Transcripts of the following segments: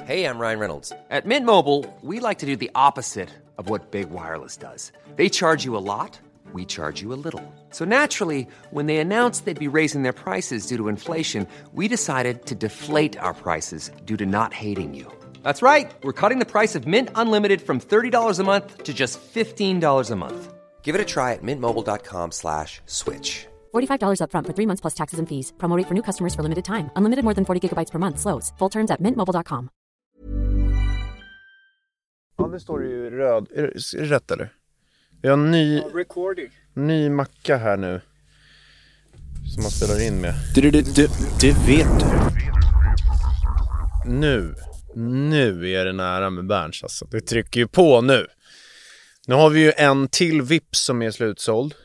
Hey, I'm Ryan Reynolds. At Mint Mobile, we like to do the opposite of what Big Wireless does. They charge you a lot, we charge you a little. So naturally, when they announced they'd be raising their prices due to inflation, we decided to deflate our prices due to not hating you. That's right. We're cutting the price of Mint Unlimited from $30 a month to just $15 a month. Give it a try at mintmobile.com/switch. $45 up front for 3 months plus taxes and fees. Promo rate for new customers for limited time. Unlimited more than 40 gigabytes per month. Slows full terms at mintmobile.com. Ja, det står ju röd. Är det rätt eller? Vi har en ny macka här nu. Som man spelar in med. Det vet du. Nu är det nära med Berns alltså. Det trycker ju på nu. Nu har vi ju en till Vips som är slutsåld.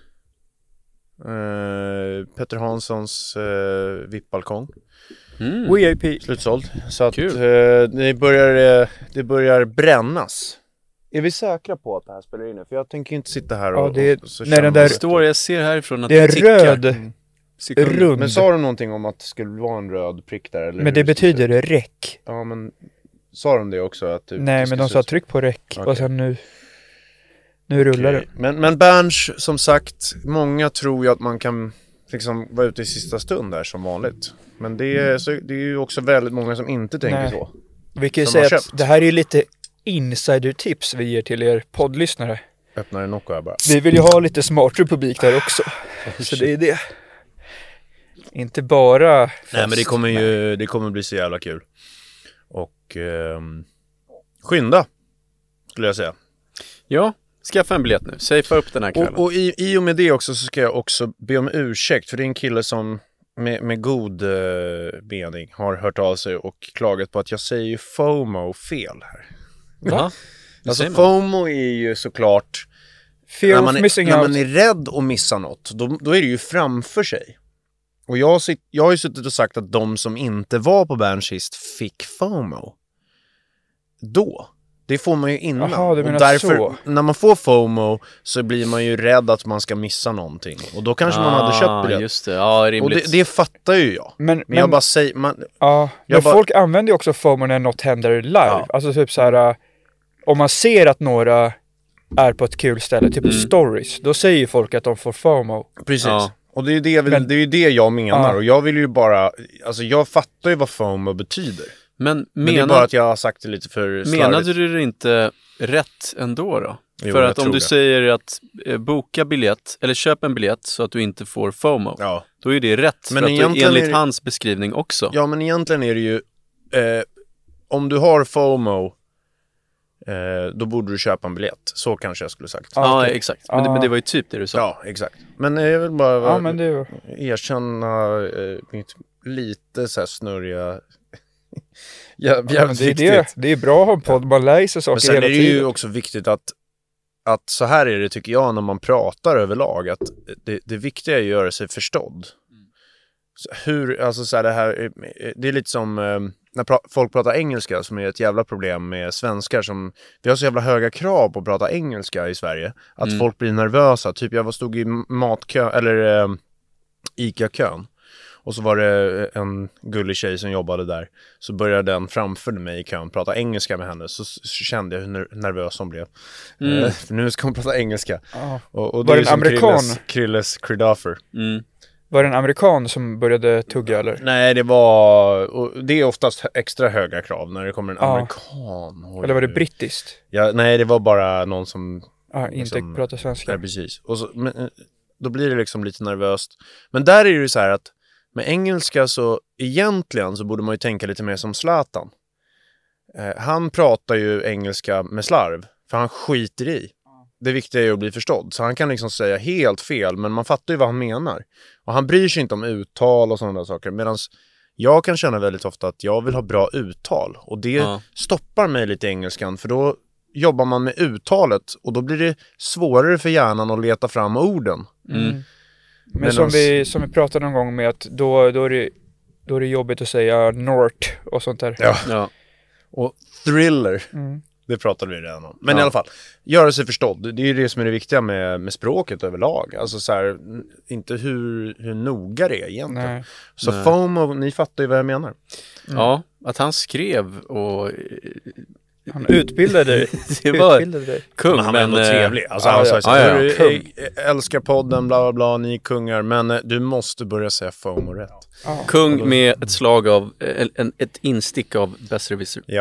Petter Hanssons VIP-balkong. VIP. Slutsåld. Så att det börjar brännas. Är vi säkra på att det här spelar in nu? För jag tänker inte sitta här och... när den där står, jag ser härifrån att det är röd rund. Men sa de någonting om att det skulle vara en röd prick där? Eller men det betyder räck. Ja, men sa de det också? Att nej, men de sa tryck på räck. Okay. Och sen nu rullar det. Men Berns, som sagt, många tror ju att man kan liksom vara ute i sista stund där som vanligt. Men det är ju också väldigt många som inte tänker så. Vi kan ju säga att det här är ju lite insider-tips vi ger till er poddlyssnare. Öppnar en Nocco här bara. Vi vill ju ha lite smartare publik där också. Så det är det. Inte bara fest. Nej, men det kommer bli så jävla kul. Och skynda, skulle jag säga. Ja, skaffa en biljett nu. Safea upp den här kvällen. Och i och med det också så ska jag också be om ursäkt. För det är en kille som med god mening har hört av sig och klagat på att jag säger ju FOMO fel här. Va? Alltså FOMO är ju såklart när man är rädd att missa något, då är det ju framför sig. Och jag har ju suttit och sagt att de som inte var på Berns sist fick FOMO. Det får man ju innan. Aha, och därför, när man får FOMO så blir man ju rädd att man ska missa någonting. Och då kanske man hade köpt biljett. Just det, ja, rimligt. Och det fattar ju jag. Men jag bara säger... folk använder ju också FOMO när något händer live. Ja. Alltså typ så här... Om man ser att några är på ett kul ställe, typ på stories, då säger ju folk att de får FOMO. Precis. Ja. Och det är ju det jag menar. Och jag vill ju bara... Alltså jag fattar ju vad FOMO betyder. Men det är bara att jag har sagt det lite för slarvigt. Menade du det inte rätt ändå då? Jo, för att om du säger att boka biljett eller köp en biljett så att du inte får FOMO, då är det rätt. Men för att enligt hans beskrivning också. Ja, men egentligen är det ju om du har FOMO då borde du köpa en biljett. Så kanske jag skulle sagt. Ja, exakt. Men det var ju typ det du sa. Ja, exakt. Men jag vill bara erkänna mitt lite så här snurriga... det är bra att ha en podd, man lär sig saker. Men sen är det ju också viktigt att så här är det, tycker jag, när man pratar överlag, att det viktiga är att göra sig förstådd. Alltså så här, det är lite som när folk pratar engelska, som är ett jävla problem med svenskar, som vi har så jävla höga krav på att prata engelska i Sverige att folk blir nervösa. Typ jag stod i matkö eller ICA-kön. Och så var det en gullig tjej som jobbade där. Så började den framför mig i kön prata engelska med henne. Så kände jag hur nervös hon blev. För nu ska hon prata engelska. Och det var är det en amerikan? Krilles Cridoffer. Var det en amerikan som började tugga eller? Nej, det är oftast extra höga krav när det kommer en amerikan. Eller var det brittiskt? Ja, nej, det var bara någon som... inte pratar svenska. Nej, precis. Och så, men, då blir det liksom lite nervöst. Men där är det ju så här att med engelska så egentligen så borde man ju tänka lite mer som Zlatan. Han pratar ju engelska med slarv, för han skiter i. Det viktiga är ju att bli förstådd. Så han kan liksom säga helt fel, men man fattar ju vad han menar. Och han bryr sig inte om uttal och sådana där saker. Medan jag kan känna väldigt ofta att jag vill ha bra uttal. Och det stoppar mig lite i engelskan, för då jobbar man med uttalet. Och då blir det svårare för hjärnan att leta fram orden. Men som vi pratade någon gång med att då är det jobbigt att säga Nort och sånt där. Ja. Och thriller. Det pratade vi redan om. Men i alla fall, göra sig förstådd. Det är ju det som är det viktiga med språket överlag. Alltså så här, inte hur noga det är egentligen. Nej. Så FOMO, ni fattar ju vad jag menar. Ja, att han skrev och... Han utbildade det var kung, men han var ändå trevlig. Alltså, han sa så här, älskar podden, bla bla bla, ni är kungar, men du måste börja säga FOMO rätt. Kung med ett slag av, ett instick av besserwisser. Ja,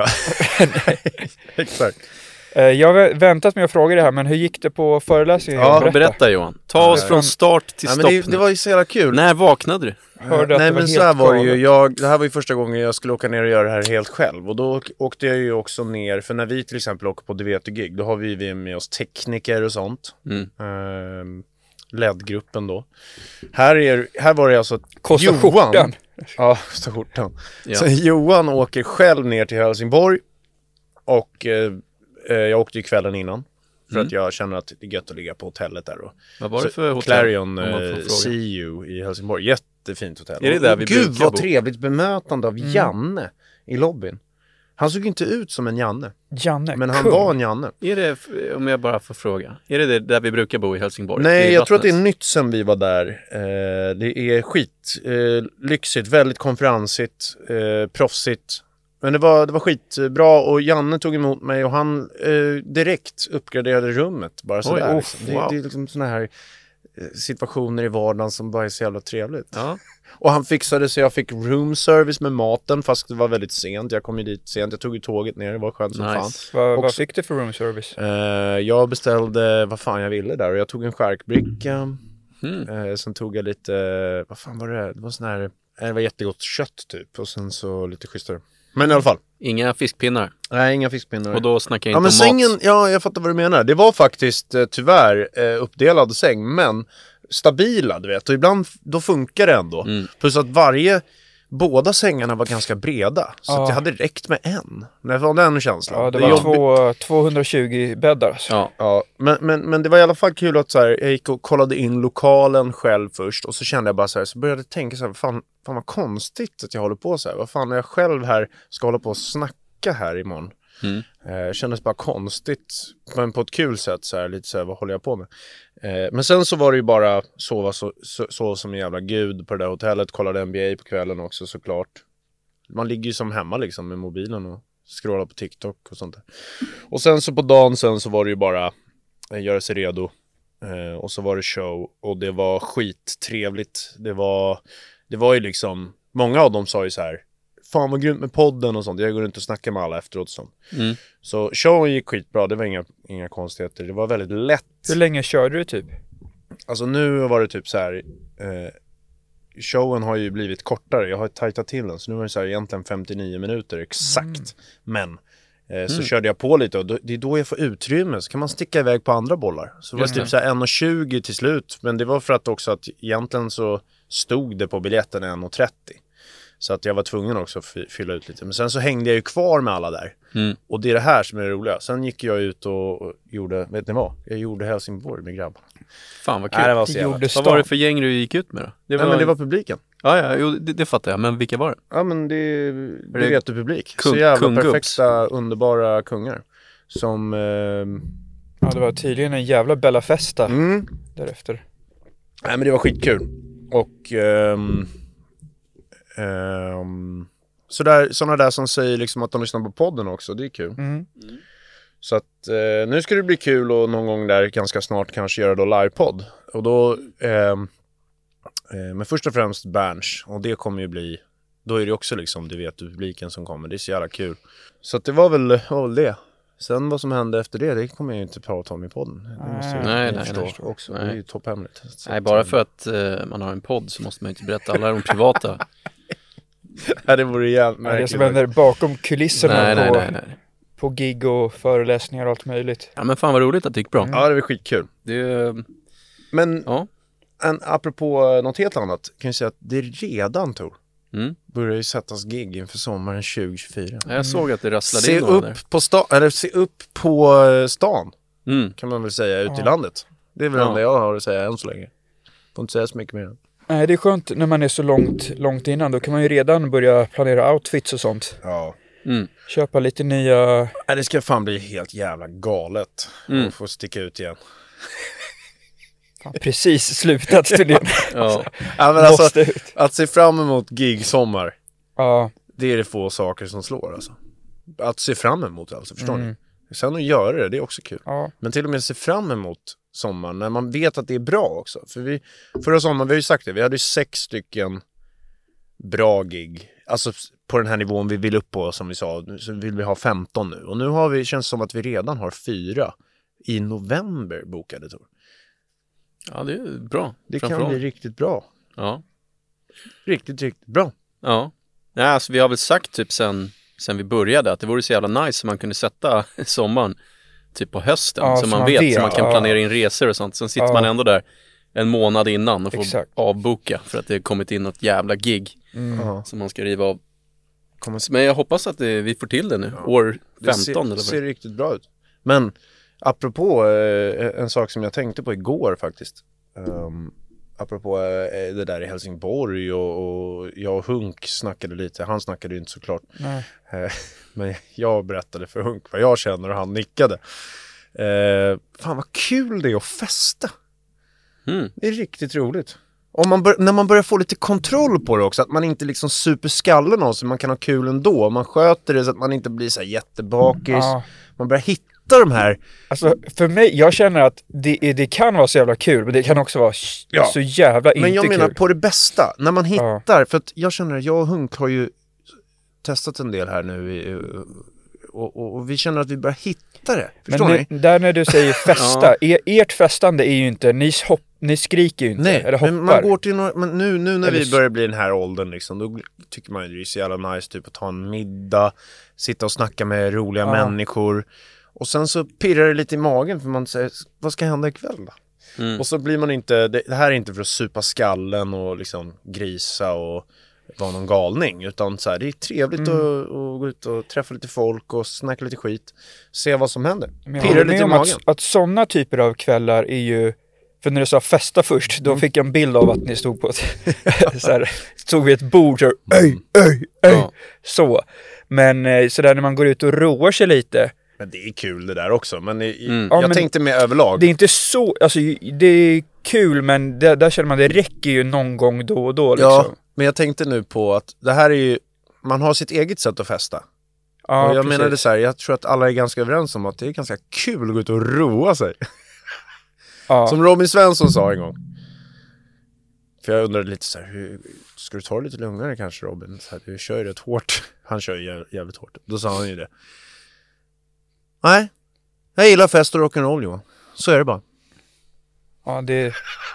exakt. Jag har väntat med att fråga det här, men hur gick det på föreläsningen? Ja, berätta Johan. Ta oss från start till stopp. Men det var ju så jävla kul. När vaknade du? Nej, men så här var det ju. Det här var ju första gången jag skulle åka ner och göra det här helt själv. Och då åkte jag ju också ner, för när vi till exempel åker på Det vet du gig, då har vi med oss tekniker och sånt. LED-gruppen då. Här var det alltså Johan. Ja, kosta skjortan. Så Johan åker själv ner till Helsingborg. Och jag åkte ju kvällen innan. För att jag känner att det är gött att ligga på hotellet där. Vad var det för hotell? Clarion CU i Helsingborg. Jättefint hotell. Är det där vi Gud vad trevligt bemötande av Janne i lobbyn. Han såg inte ut som en Janne. Men han var en Janne. Är det, om jag bara får fråga, är det där vi brukar bo i Helsingborg? Nej, jag tror att det är nytt sen vi var där. Det är lyxigt, väldigt konferensigt, proffsigt. Men det var skitbra och Janne tog emot mig och han direkt uppgraderade rummet. Bara sådär. Liksom. Det är liksom såna här situationer i vardagen som bara är så jävla trevligt. Ja. Och han fixade så jag fick room service med maten fast det var väldigt sent. Jag kom ju dit sent, jag tog ju tåget ner, det var skönt som fan. Vad fick du för room service? Jag beställde vad fan jag ville där och jag tog en skärkbricka. Sen tog jag lite, vad fan var det? Det var sån här, det var jättegott kött typ och sen så lite schysstare. Men i alla fall. Inga fiskpinnar? Nej, inga fiskpinnar. Och då snackar jag inte om sängen, mat. Ja, jag fattar vad du menar. Det var faktiskt tyvärr uppdelad säng, men stabila, du vet. Och ibland, då funkar det ändå. Plus att båda sängarna var ganska breda. Så att det hade räckt med en. Det var den känslan. Ja, det var 220 bäddar. Alltså. Ja. Men det var i alla fall kul att så här, jag gick och kollade in lokalen själv först. Och så kände jag bara så här, så började jag tänka så här, fan vad konstigt att jag håller på så här. Vad fan är jag själv här ska hålla på och snacka här imorgon? Kändes bara konstigt, men på ett kul sätt så här, lite så här, vad håller jag på med? Men sen så var det ju bara sova så som en jävla gud på det där hotellet, kollade NBA på kvällen också såklart. Man ligger ju som hemma liksom med mobilen och scrollar på TikTok och sånt där. Och sen så på dagen sen så var det ju bara göra sig redo och så var det show och det var skittrevligt. Det var ju liksom, många av dem sa ju så här, fan vad grymt med podden och sånt. Jag går runt och snackar med alla efteråt och sånt. Så showen gick skitbra. Det var inga konstigheter. Det var väldigt lätt. Hur länge körde du typ? Alltså nu var det typ så här. Showen har ju blivit kortare. Jag har tajtat till den. Så nu var det så här egentligen 59 minuter exakt. Men så körde jag på lite och det är då jag får utrymme. Så kan man sticka iväg på andra bollar. Så det var typ så här 1,20 till slut. Men det var för att också att egentligen så stod det på biljetten 1,30. Så att jag var tvungen också att fylla ut lite. Men sen så hängde jag ju kvar med alla där. Och det är det här som är det roliga. Sen gick jag ut och gjorde, vet ni vad? Jag gjorde Helsingborg med grabbarna. Fan vad kul. Vad var det för gäng du gick ut med då? Men det var publiken. Ja, det fattar jag. Men vilka var det? Ja, men det vet du, publik. Så jävla perfekta, underbara kungar. Som... Ja, det var tydligen en jävla Bella Festa därefter. Nej, men det var skitkul. Och... sådana där som säger liksom att de lyssnar på podden också, det är kul. Så att nu ska det bli kul och någon gång där ganska snart kanske göra då livepodd. Och då men först och främst Berns, och det kommer ju bli, då är det också liksom, du vet, publiken som kommer, det är så jävla kul. Så att det var väl det. Sen vad som hände efter det kommer jag ju inte prata om i podden. Det måste jag förstå också. Nej. Det är ju topphemligt. Nej, bara för att man har en podd så måste man inte berätta alla de privata. Nej, det vore jävligt märkligt. Det som händer bakom kulisserna på gig och föreläsningar och allt möjligt. Ja, men fan vad roligt att det gick bra. Ja, det var skitkul. Men apropå något helt annat kan jag säga att det redan börjar ju sättas gig inför sommaren 2024. Jag såg att det rasslade se in upp se upp på stan kan man väl säga ute i landet. Det är väl det enda jag har att säga än så länge. Får inte säga så mycket mer. Nej, det är skönt när man är så långt innan. Då kan man ju redan börja planera outfits och sånt. Ja. Köpa lite nya... Nej, det ska fan bli helt jävla galet att få sticka ut igen. Precis slutat studera. Ja, men alltså, att se fram emot gig-sommar. Ja. Det är det få saker som slår alltså. Att se fram emot alltså, förstår ni? Sen att göra det är också kul. Ja. Men till och med se fram emot sommaren när man vet att det är bra också. För förra sommaren, vi har ju sagt det, vi hade ju 6 stycken bra gig. Alltså på den här nivån vi vill upp på, som vi sa, så vill vi ha 15 nu. Och nu har vi, känns som att vi redan har 4 i november bokade, tror. Ja, det är bra. Det kan bli riktigt bra. Ja. Riktigt bra. Ja. Ja, alltså vi har väl sagt typ sen vi började att det vore så jävla nice om man kunde sätta sommaren typ på hösten, så man vet, så man kan planera in resor och sånt. Sen sitter man ändå där en månad innan och får avboka för att det har kommit in något jävla gig som man ska riva av. Men jag hoppas att vi får till det nu, år 15 det ser riktigt bra ut. Men apropå en sak som jag tänkte på igår faktiskt. Apropå det där i Helsingborg och jag och Hunk snackade lite. Han snackade ju inte såklart. Men jag berättade för Hunk vad jag känner och han nickade. Fan vad kul det är att festa. Det är riktigt roligt. När man börjar få lite kontroll på det också. Att man inte liksom super skallen av så man kan ha kul ändå. Man sköter det så att man inte blir så här jättebakis. Man börjar hitta de här. Alltså för mig, jag känner att det kan vara så jävla kul, men det kan också vara så jävla inte kul. Men jag menar på det bästa, när man hittar, för att jag känner att jag och Hunk har ju testat en del här nu och vi känner att vi börjar hitta det. Förstår ni? Där när du säger festa, ert festande är ju inte, ni skriker ju inte. Nej, eller hoppar. Men man går till men nu när vi börjar bli den här åldern liksom, då tycker man ju det är så jävla nice typ att ta en middag, sitta och snacka med roliga människor. Och sen så pirrar det lite i magen för man säger, vad ska hända ikväll då? Och så blir man inte, det här är inte för att supa skallen och liksom grisa och vara någon galning, utan så här, det är trevligt att gå ut och träffa lite folk och snacka lite skit, se vad som händer. Pirrar lite i magen. Att sådana typer av kvällar är ju, för när du sa festa först, då fick jag en bild av att ni stod på så här, stod vid ett bord så så. Men så där när man går ut och roar sig lite. Men det är kul det där också. Men jag tänkte med överlag. Det är inte så, alltså det är kul, men där känner man det räcker ju någon gång då och då liksom. Ja, men jag tänkte nu på att det här är ju, man har sitt eget sätt att festa. Ja, och jag menade så här, jag tror att alla är ganska överens om att det är ganska kul att gå ut och roa sig. Ja. Som Robin Svensson sa en gång. För jag undrade lite så här, hur ska du ta det lite lugnare kanske, Robin? Så här, du kör ju rätt hårt. Han kör ju jävligt hårt. Då sa han ju det. Nej, jag gillar fest och rock'n'roll, Johan. Så är det bara. Ja, det...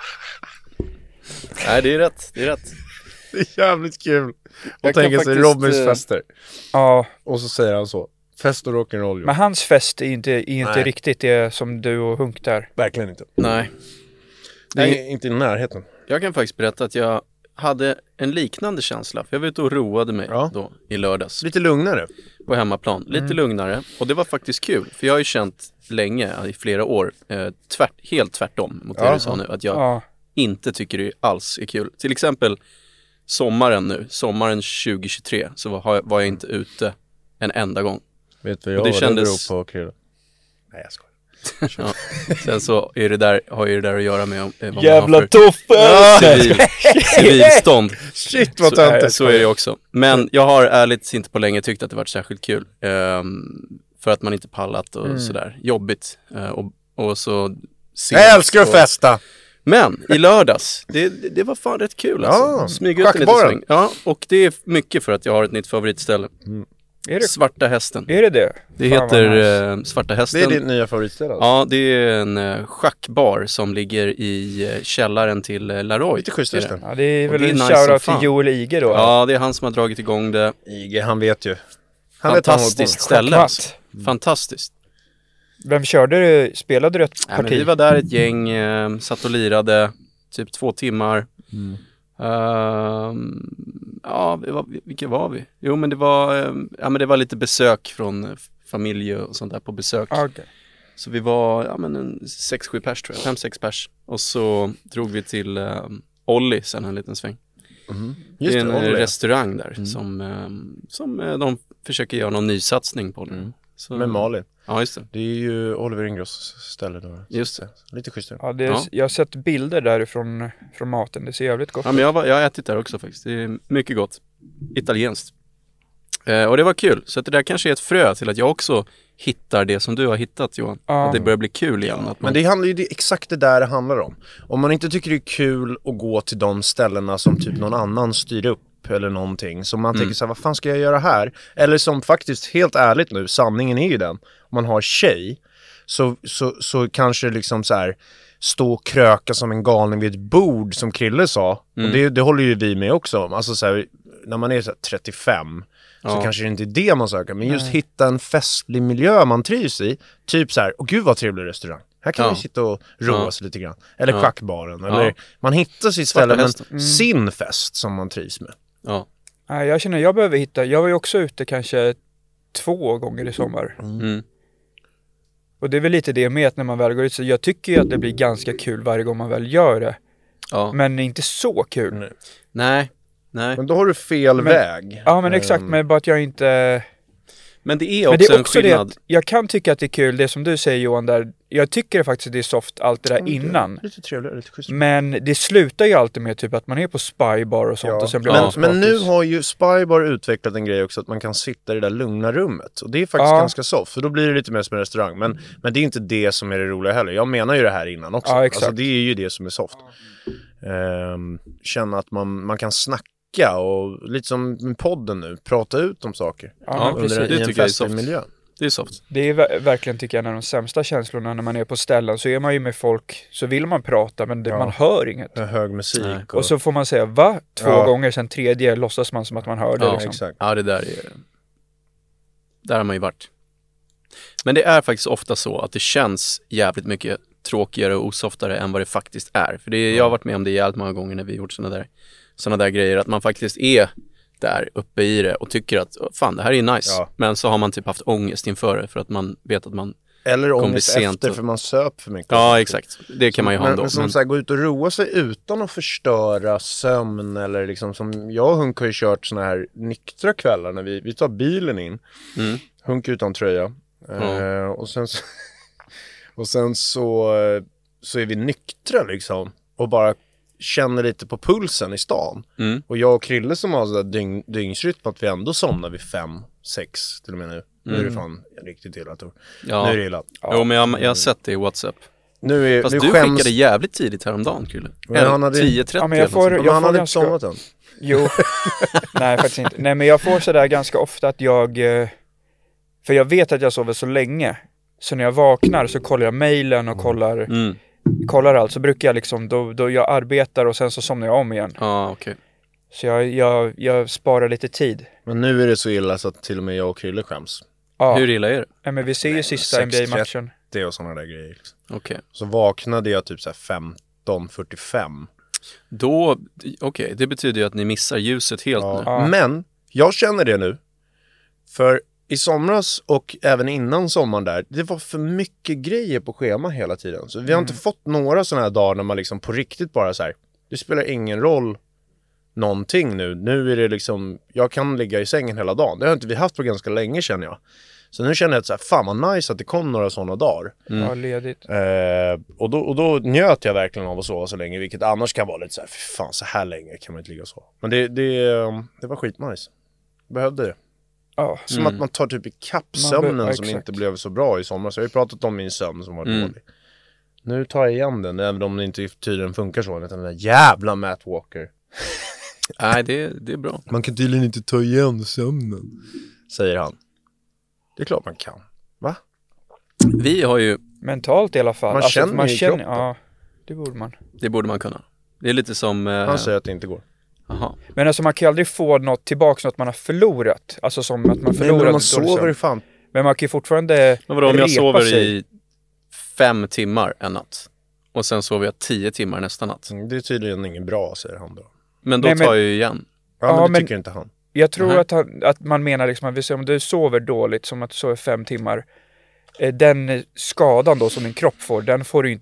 Nej, det är rätt. Det är jävligt kul att tänka sig Robins fester. Ja. Och så säger han så. Fest och rock'n'roll, Johan. Men hans fest är inte riktigt det som du och Hunk där. Verkligen inte. Nej. Det är inte i närheten. Jag kan faktiskt berätta att jag hade en liknande känsla. För jag var ute och roade mig då i lördags. Lite lugnare. På hemmaplan. Lite lugnare. Och det var faktiskt kul. För jag har ju känt länge, i flera år, helt tvärtom mot det du sa nu. Att jag inte tycker det alls är kul. Till exempel sommaren 2023, så var jag inte ute en enda gång. Vet du vad jag kändes... på Krille? Nej, jag skojar. Ja. Sen så är har ju det där att göra med vad jävla man toffe! Civilstånd. Shit vad töntigt. Så är det också. Men jag har ärligt inte på länge tyckt att det varit särskilt kul. För att man inte pallat och sådär. Jobbigt. Och så... Jag älskar att festa! Men i lördags, det var fan rätt kul alltså. Smyga ut en liten sväng. Ja, och det är mycket för att jag har ett nytt favoritställe. Är det? Svarta hästen. Är det? Det heter Svarta hästen. Det är ditt nya favoritställe alltså. Ja, det är en schackbar som ligger i källaren till Laroy. Lite schysst nästan. Ja, det är väl en shoutout till Joel Ige då. Ja, det är han som har dragit igång det. Ige, han vet ju. Fantastiskt ställe alltså. Fantastiskt. Vem körde du? Spelade du ett parti? Men vi var där ett gäng, satt och lirade typ 2 timmar. Vilka var vi? Jo, men det var lite besök från familj och sånt där på besök. Okay. Så vi var 6-7 pers tror jag, 5-6 pers. Och så drog vi till Olli sen en liten sväng. Det är en restaurang där som de försöker göra någon ny satsning på det. Så... Med Malin. Ja, just det. Det är ju Oliver Ingross ställe då. Just det. Lite schysst. Ja, jag har sett bilder därifrån från maten. Det ser jävligt gott ut. Ja, men jag har ätit där också faktiskt. Det är mycket gott. Italienskt. Och det var kul. Så att det där kanske är ett frö till att jag också hittar det som du har hittat, Johan. Att det börjar bli kul igen. Att Men det handlar ju exakt det där det handlar om. Om man inte tycker det är kul att gå till de ställena som typ någon annan styr upp eller någonting, så man tänker så här, vad fan ska jag göra här? Eller som faktiskt, helt ärligt nu, sanningen är ju den, om man har tjej så kanske liksom så här stå och kröka som en galning vid ett bord, som Krille sa. Och det håller ju vi med också om. Alltså så här, när man är så här 35 så kanske det inte är det man söker, men just hitta en festlig miljö man trivs i. Typ så här, åh gud vad trevlig restaurang. Här kan man sitta och roa sig lite grann. Eller schackbaren. Eller man hittar sitt ställe, men sin fest som man trivs med. Ja. Jag känner jag behöver hitta. Jag var ju också ute kanske 2 gånger i sommar. Och det är väl lite det med att när man väl går ut, så jag tycker ju att det blir ganska kul varje gång man väl gör det. Ja. Men inte så kul. Nej. Men då har du fel väg. Ja, men exakt. Men bara att jag inte... Men det är också, en skillnad. Det, jag kan tycka att det är kul, det som du säger Johan där. Jag tycker faktiskt att det är soft allt det där innan. Lite trevligare, lite schysst. Men det slutar ju alltid med typ att man är på Spybar och sånt. Och sen blir men nu har ju Spybar utvecklat en grej också, att man kan sitta i det där lugna rummet. Och det är faktiskt ganska soft, för då blir det lite mer som en restaurang. Men det är inte det som är det roliga heller. Jag menar ju det här innan också. Ja, exakt. Alltså det är ju det som är soft. Känna att man kan snacka. Och lite som med podden nu, prata ut om saker under en festlig miljö. Det är soft. Det är verkligen, tycker jag, en av de sämsta känslorna när man är på ställen. Så är man ju med folk, så vill man prata, men man hör inget. Hög musik. Och så får man säga, 2 gånger, sen 3:e låtsas man som att man hör det. Liksom. Exakt. Ja, det där är... Där har man ju varit. Men det är faktiskt ofta så att det känns jävligt mycket tråkigare och osoftare än vad det faktiskt är. För jag har varit med om det jävligt många gånger när vi gjort sådana där grejer, att man faktiskt är där uppe i det och tycker att fan, det här är nice, men så har man typ haft ångest inför det för att man vet att man eller ångest efter för man söp för mycket. Ja, exakt. Det kan man ju ha ändå. Men som så här, gå ut och roa sig utan att förstöra sömn, eller liksom som jag och Hunk har ju kört såna här nyktra kvällar när vi tar bilen in. Hunk utan tröja. Och sen så är vi nyktra liksom och bara känner lite på pulsen i stan. Och jag och Krille som har sådär dygnsrytm att vi ändå somnar vid 5-6 till och med nu. Nu är det fan riktigt illa, Tor. Ja. Nu är det illa. Jo, men jag har sett det i WhatsApp. Fast nu du skickade jävligt tidigt häromdagen, Krille. 10:30. Ja, men jag får hade inte somnat än. Jo. Nej, faktiskt inte. Nej, men jag får sådär ganska ofta att för jag vet att jag sover så länge. Så när jag vaknar så kollar jag mejlen och kollar allt, så brukar jag liksom då jag arbetar och sen så somnar jag om igen. Ja, okej. Så jag sparar lite tid. Men nu är det så illa så att till och med jag och Krille skäms. Ja. Hur illa är det? Ja, men vi ser ju sista NBA-matchen. Det är och sådana där grejer. Liksom. Okej. Så vaknade jag typ så här 15:45. Då, det betyder ju att ni missar ljuset helt nu. Ja. Men jag känner det nu. För i somras och även innan sommaren där, det var för mycket grejer på schema hela tiden. Så vi har inte fått några sådana här dagar när man liksom på riktigt bara så här, det spelar ingen roll någonting nu. Nu är det liksom, jag kan ligga i sängen hela dagen. Det har inte vi haft på ganska länge, känner jag. Så nu känner jag att så här, fan vad nice att det kom några sådana dagar. Ja, ledigt. Och då njöt jag verkligen av att sova så länge, vilket annars kan vara lite så här, fan så här länge kan man inte ligga och sova. Men det var skitnice. Behövde det. Ja. Som att man tar typ i kappsömnen som inte blev så bra i somras. Jag har ju pratat om min sömn som var dålig. Nu tar jag igen den, även om det inte tydligen funkar så. Utan den där jävla Matt Walker. Nej, det är bra. Man kan tydligen inte ta igen sömnen, säger han. Det är klart man kan. Va? Vi har ju... Mentalt i alla fall. Man känner i kroppen. Ja, det borde man. Det borde man kunna. Det är lite som... Han säger att det inte går. Aha. Men alltså man kan ju aldrig få något tillbaka, något man har förlorat. Alltså som att man förlorar. Men man sover fan. Men man kan ju fortfarande. Men vadå, om jag sover i 5 timmar en natt och sen sover jag 10 timmar nästa natt? Det är tydligen ingen bra, säger han då. Men då tar jag ju igen. Ja, men det tycker inte han. Jag tror att man menar liksom att om du sover dåligt, som att du sover 5 timmar, den skadan då som din kropp får, den får du inte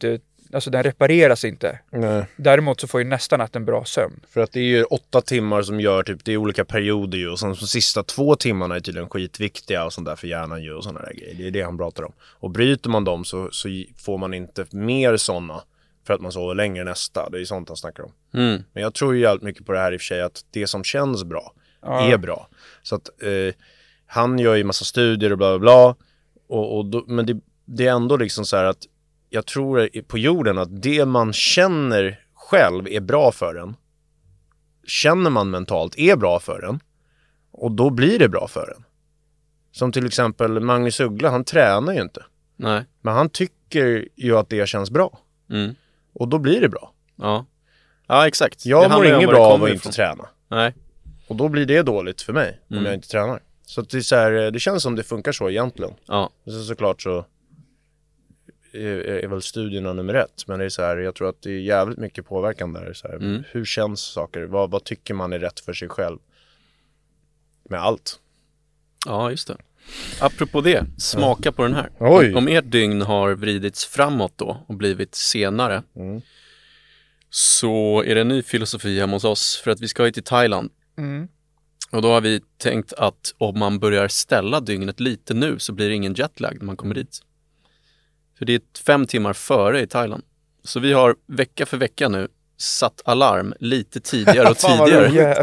alltså den repareras inte. Nej. Däremot så får ju nästa natt en bra sömn. För att det är ju 8 timmar som gör typ, det är olika perioder ju. Och sen de sista 2 timmarna är tydligen skitviktiga och sånt där för hjärnan ju och sådana där grejer. Det är det han pratar om. Och bryter man dem så får man inte mer sådana för att man sover längre nästa. Det är sånt han snackar om. Men jag tror ju jävligt mycket på det här i och för sig, att det som känns bra är bra. Så att han gör ju massa studier och bla bla bla. Men det är ändå liksom så här att jag tror på jorden att det man känner själv är bra för en. Känner man mentalt är bra för en. Och då blir det bra för en. Som till exempel Magnus Uggla, han tränar ju inte. Nej. Men han tycker ju att det känns bra. Och då blir det bra. Ja, exakt. Jag mår inget bra av att inte träna. Nej. Och då blir det dåligt för mig om jag inte tränar. Så att det är så här, det känns som det funkar så egentligen. Ja. Så såklart så är väl studierna nummer 1. Men det är så här, jag tror att det är jävligt mycket påverkan där. Så här, hur känns saker? Vad tycker man är rätt för sig själv? Med allt. Ja, just det. Apropå det, smaka på den här. Oj. Om ert dygn har vridits framåt då och blivit senare, så är det en ny filosofi hemma hos oss för att vi ska ju till Thailand. Och då har vi tänkt att om man börjar ställa dygnet lite nu så blir det ingen jetlag när man kommer dit. För det är 5 timmar före i Thailand. Så vi har vecka för vecka nu satt alarm lite tidigare och tidigare.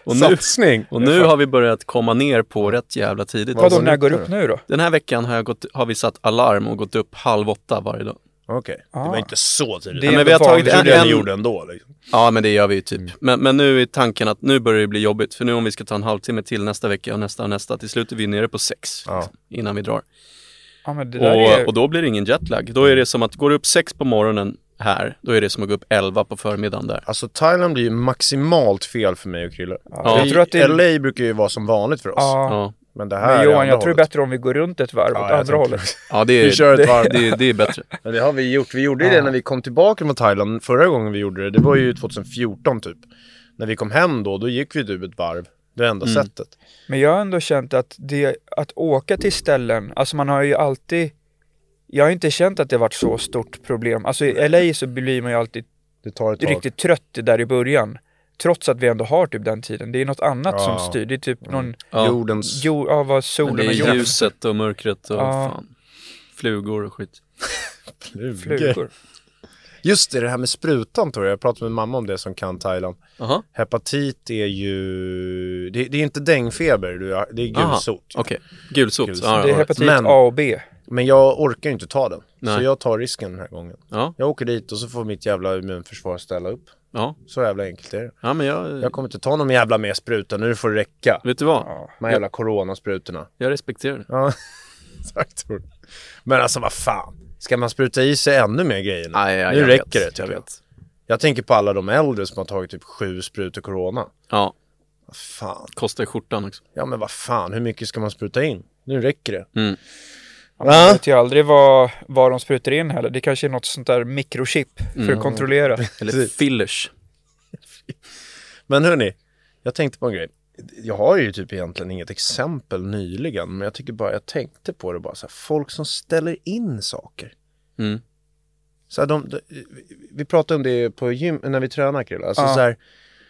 Och nu har vi börjat komma ner på rätt jävla tidigt. Vadå, när går upp nu då? Den här veckan har vi satt alarm och gått upp 7:30 varje dag. Okej. Det var inte så tidigt. Det är men vi har tagit en gjorde ändå liksom. Ja, men det gör vi ju typ. Men nu är tanken att nu börjar det bli jobbigt. För nu om vi ska ta en halvtimme till nästa vecka och nästa, till slut är vi nere på 6 liksom, innan vi drar. Ja, men det där och då blir det ingen jetlag. Då är det som att går du upp 6 på morgonen här, då är det som att gå upp 11 på förmiddagen där. Alltså Thailand blir ju maximalt fel för mig och Krille. Jag tror att LA brukar ju vara som vanligt för oss. Ja. Men det här men Johan, jag tror hållet. det är bättre om vi går runt ett varv åt andra hållet. Ja, vi kör ett varv. Det är bättre. Men det har vi gjort. Vi gjorde det när vi kom tillbaka från Thailand. Förra gången vi gjorde det, det var ju 2014 typ. När vi kom hem då gick vi typ ett varv. Det enda sättet. Men jag har ändå känt att att åka till ställen, alltså man har ju alltid, jag har inte känt att det varit så stort problem. Alltså i LA så blir man ju alltid riktigt trött där i början. Trots att vi ändå har typ den tiden. Det är något annat som styr. Det är typ någon jordens... vad solen det är och jorden. ljuset och mörkret och fan. Flugor och skit. Flugor. Just det här med sprutan tror jag. Jag pratade med mamma om det som kan Thailand. Hepatit är ju... Det är inte dängfeber. Det är gulsot. Okej, gulsot. Det är hepatit A och B. Men jag orkar inte ta den. Nej. Så jag tar risken den här gången. Ja. Jag åker dit och så får mitt jävla immunförsvar ställa upp. Ja. Så jävla enkelt är det. Ja, men jag kommer inte ta någon jävla mer spruta. Nu får det räcka. Vet du vad? De jävla coronasprutorna. Jag respekterar det. Ja, exakt. Men alltså vad fan. Ska man spruta i sig ännu mer grejer? Nej, nu räcker det typ. Jag vet. Jag tänker på alla de äldre som har tagit typ 7 sprutor corona. Ja. Vad fan. Kostar skjortan också. Ja, men vad fan. Hur mycket ska man spruta in? Nu räcker det. Ja, man vet ju aldrig vad de sprutar in heller. Det kanske är något sånt där mikrochip för att kontrollera. Eller fillers. Men hörni, jag tänkte på en grej. Jag har ju typ egentligen inget exempel nyligen. Men jag tycker bara, jag tänkte på det bara så här, folk som ställer in saker. Så här, vi pratade om det på gym när vi tränar, Krilla. Alltså så här,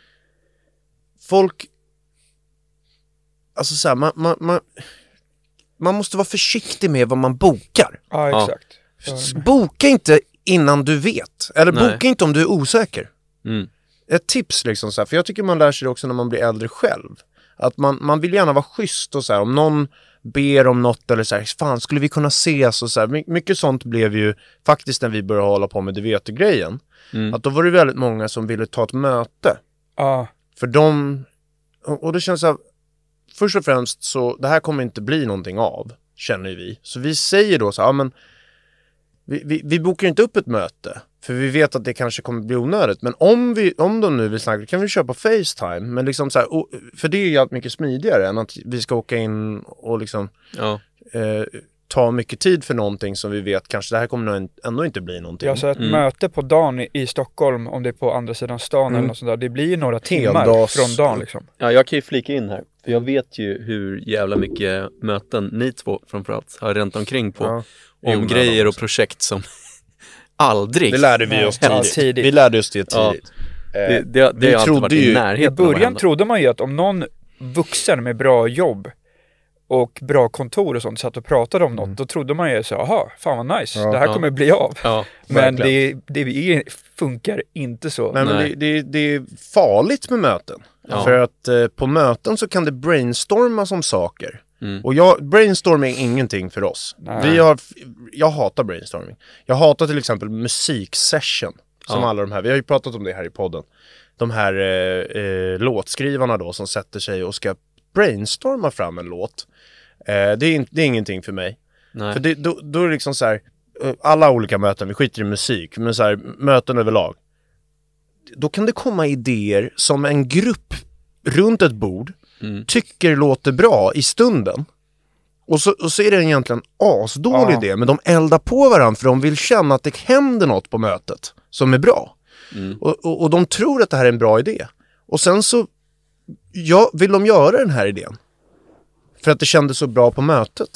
folk, alltså så här, man måste vara försiktig med vad man bokar. Ja, exakt. Boka inte innan du vet. Eller boka inte om du är osäker. Ett tips liksom så här, för jag tycker man lär sig det också när man blir äldre själv. Att man vill gärna vara schysst och så här, om någon ber om något eller så här, fan skulle vi kunna ses och så här. Mycket sånt blev ju faktiskt när vi började hålla på med det vet-grejen. Att då var det väldigt många som ville ta ett möte. För de, och det känns så här, först och främst så det här kommer inte bli någonting av, känner vi. Så vi säger då så här, men vi bokar inte upp ett möte. För vi vet att det kanske kommer bli onödigt. Men om de nu vill snacka, kan vi köra på FaceTime. Men liksom så här, för det är ju allt mycket smidigare än att vi ska åka in och liksom ta mycket tid för någonting som vi vet kanske det här kommer nog ändå inte bli någonting. Ja, så ett möte på dagen i Stockholm, om det är på andra sidan stan eller något sånt där, det blir ju några timmar från dagen liksom. Ja, jag kan ju flika in här. För jag vet ju hur jävla mycket möten ni två framförallt har ränt omkring på. Om grejer och projekt som aldrig. Det lärde vi oss tidigt. Vi lärde oss det tidigt. Det har alltid varit i närheten. I början trodde man ju att om någon vuxen med bra jobb och bra kontor och sånt satt och pratade om något, då trodde man ju så, aha, fan vad nice, det här kommer bli av. Men det funkar inte så. Nej, men det är farligt med möten. För att på möten så kan det brainstorma som saker. Och brainstorming är ingenting för oss. Jag hatar brainstorming. Jag hatar till exempel musiksession. Som alla de här, vi har ju pratat om det här i podden. De här låtskrivarna då som sätter sig och ska brainstorma fram en låt. Det är ingenting för mig. Nej. För då är det liksom så här, alla olika möten, vi skiter i musik, men så här, möten överlag. Då kan det komma idéer som en grupp runt ett bord tycker låter bra i stunden. Och så är det egentligen asdålig idé, men de eldar på varandra för de vill känna att det händer något på mötet som är bra. Och de tror att det här är en bra idé. Och sen så vill de göra den här idén för att det kändes så bra på mötet.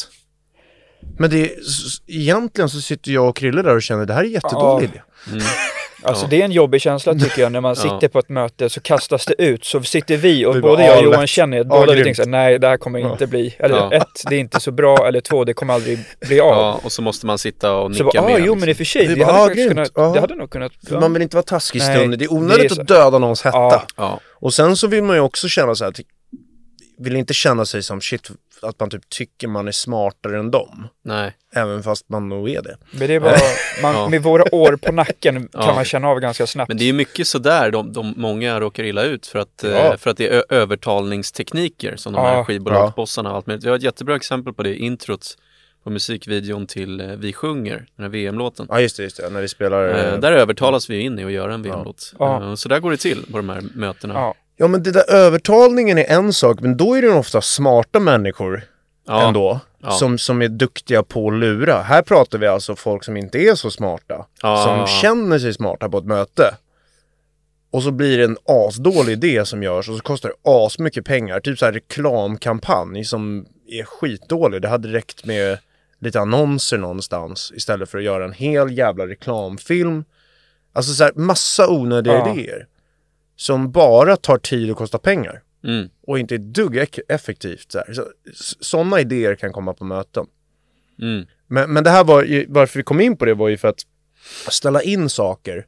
Men egentligen så sitter jag och Krille där och känner att det här är jättedålig idé. Alltså det är en jobbig känsla tycker jag när man sitter på ett möte så kastas det ut, så sitter vi och både jag och Johan känner att båda vi tänker så här, nej det här kommer inte bli, eller det är inte så bra, eller 2, det kommer aldrig bli av. Och så måste man sitta och nicka så med. Jo men i och för sig, det hade nog kunnat. För man vill inte vara taskig i stunden, det är onödigt att döda någons hetta. Och sen så vill man ju också känna så här, vill inte känna sig som shit, att man typ tycker man är smartare än dem. Nej. Även fast man nog är det. Men det är bara, med våra år på nacken kan man känna av ganska snabbt. Men det är mycket sådär de många råkar illa ut för att det är övertalningstekniker som de här skivbolagsbossarna och allt med. Vi har ett jättebra exempel på det, introt på musikvideon till Vi sjunger, den här VM-låten. Ja just det, när vi spelar... där övertalas vi in i att göra en VM-låt. Så där går det till på de här mötena. Ja, men det där övertalningen är en sak, men då är det ofta smarta människor ändå som är duktiga på att lura. Här pratar vi alltså folk som inte är så smarta, som känner sig smarta på ett möte. Och så blir det en asdålig idé som görs och så kostar det asmycket pengar. Typ så här reklamkampanj som är skitdålig. Det hade räckt med lite annonser någonstans istället för att göra en hel jävla reklamfilm. Alltså så här massa onödiga idéer. Som bara tar tid och kostar pengar. Och inte är dugg effektivt. Sådana idéer kan komma på möten. Men det här var ju, varför vi kom in på det var ju för att ställa in saker.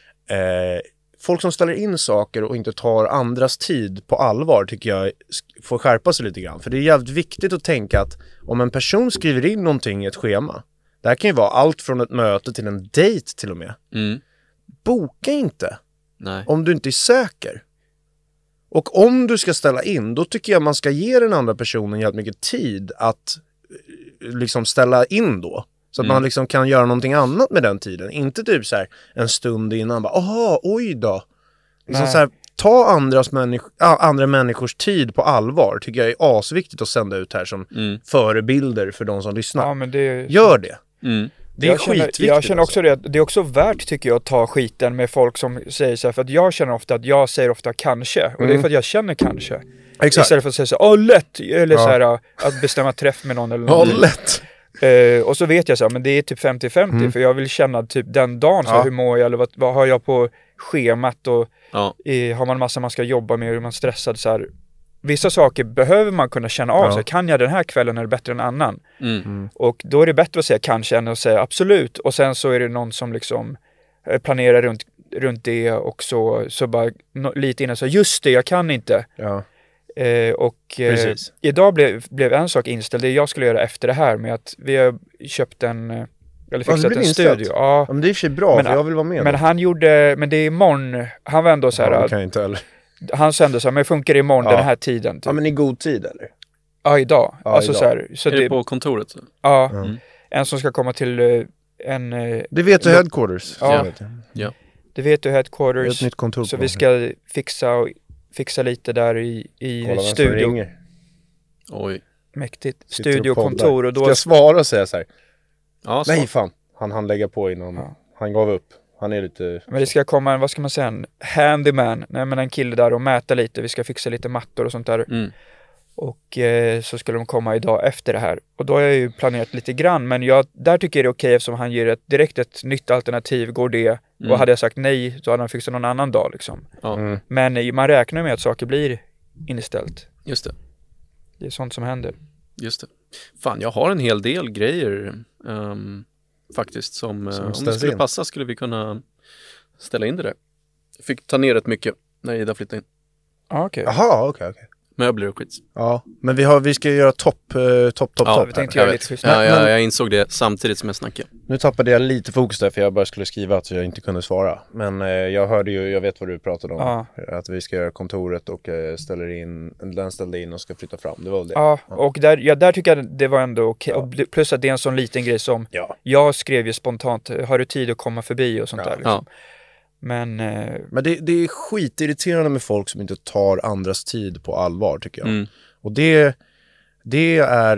Folk som ställer in saker och inte tar andras tid på allvar tycker jag får skärpa sig lite grann. För det är jävligt viktigt att tänka att om en person skriver in någonting i ett schema. Det här kan ju vara allt från ett möte till en dejt till och med. Boka inte. Nej. Om du inte är säker. Och om du ska ställa in, då tycker jag man ska ge den andra personen jävligt mycket tid att liksom ställa in då. Så att man liksom kan göra någonting annat med den tiden. Inte typ så här en stund innan bara, aha, oj då. Liksom så här, ta andra människors tid på allvar tycker jag är asviktigt att sända ut här som förebilder för de som lyssnar. Ja, men Gör det. Det är skitviktigt. Jag känner också det är också värt tycker jag att ta skiten med folk som säger så här, för att jag känner ofta att jag säger ofta kanske, och det är för att jag känner kanske. Exakt. Istället för att säga så lätt, eller så här att bestämma träff med någon eller något. Lätt. Och så vet jag så här, men det är typ 50-50 för jag vill känna typ den dagen så här, hur mår jag, eller vad har jag på schemat och har man massa man ska jobba med och är man stressad så här. Vissa saker behöver man kunna känna av sig. Kan jag den här kvällen är det bättre än annan? Och då är det bättre att säga kanske än att säga absolut. Och sen så är det någon som liksom planerar runt det och så bara lite innan så just det, jag kan inte. Idag blev en sak inställd. Det jag skulle göra efter det här med att vi har köpt eller fixat en studio. Ja, men det är ju bra för jag vill vara med. Men han gjorde, men det är imorgon. Han var ändå så här. Kan inte heller. Han sände så här, men funkar det imorgon den här tiden? Typ. Ja, men i god tid eller? Ja, idag. Alltså idag. så här, så är det på kontoret? Så? Ja, en som ska komma till en... Det vet du headquarters. Ja. Det vet du headquarters. Ett nytt kontor. Så vi ska fixa lite där i studio. Oj. Mäktigt. Studiokontor. Och då... Ska jag svara och säga så här? Ja, nej fan, han lägga på innan han gav upp. Han är lite... Men det ska komma en, vad ska man säga, en handyman. Nej, men en kille där och mäta lite. Vi ska fixa lite mattor och sånt där. Och så skulle de komma idag efter det här. Och då har jag ju planerat lite grann. Men där tycker jag det är okej eftersom han ger direkt ett nytt alternativ. Går det? Och hade jag sagt nej så hade han fixat någon annan dag liksom. Men man räknar med att saker blir inställt. Just det. Det är sånt som händer. Just det. Fan, jag har en hel del grejer faktiskt som om det skulle passa skulle vi kunna ställa in det där. Jag fick ta ner rätt mycket när Ida flyttade in. Okej. Jaha, okej. Möbler och skit. Ja, men vi ska göra topp. Vi tänkte göra lite schysst. Jag insåg det samtidigt som jag snackade. Nu tappade jag lite fokus där för jag bara skulle skriva att jag inte kunde svara. Men jag vet vad du pratade om. Att vi ska göra kontoret och den ställde in och ska flytta fram. Det var väl det. Ja, och där tycker jag det var ändå okej. Och plus att det är en sån liten grej som jag skrev ju spontant. Har du tid att komma förbi och sånt där liksom. Men det är skitirriterande med folk som inte tar andras tid på allvar tycker jag. Och det är det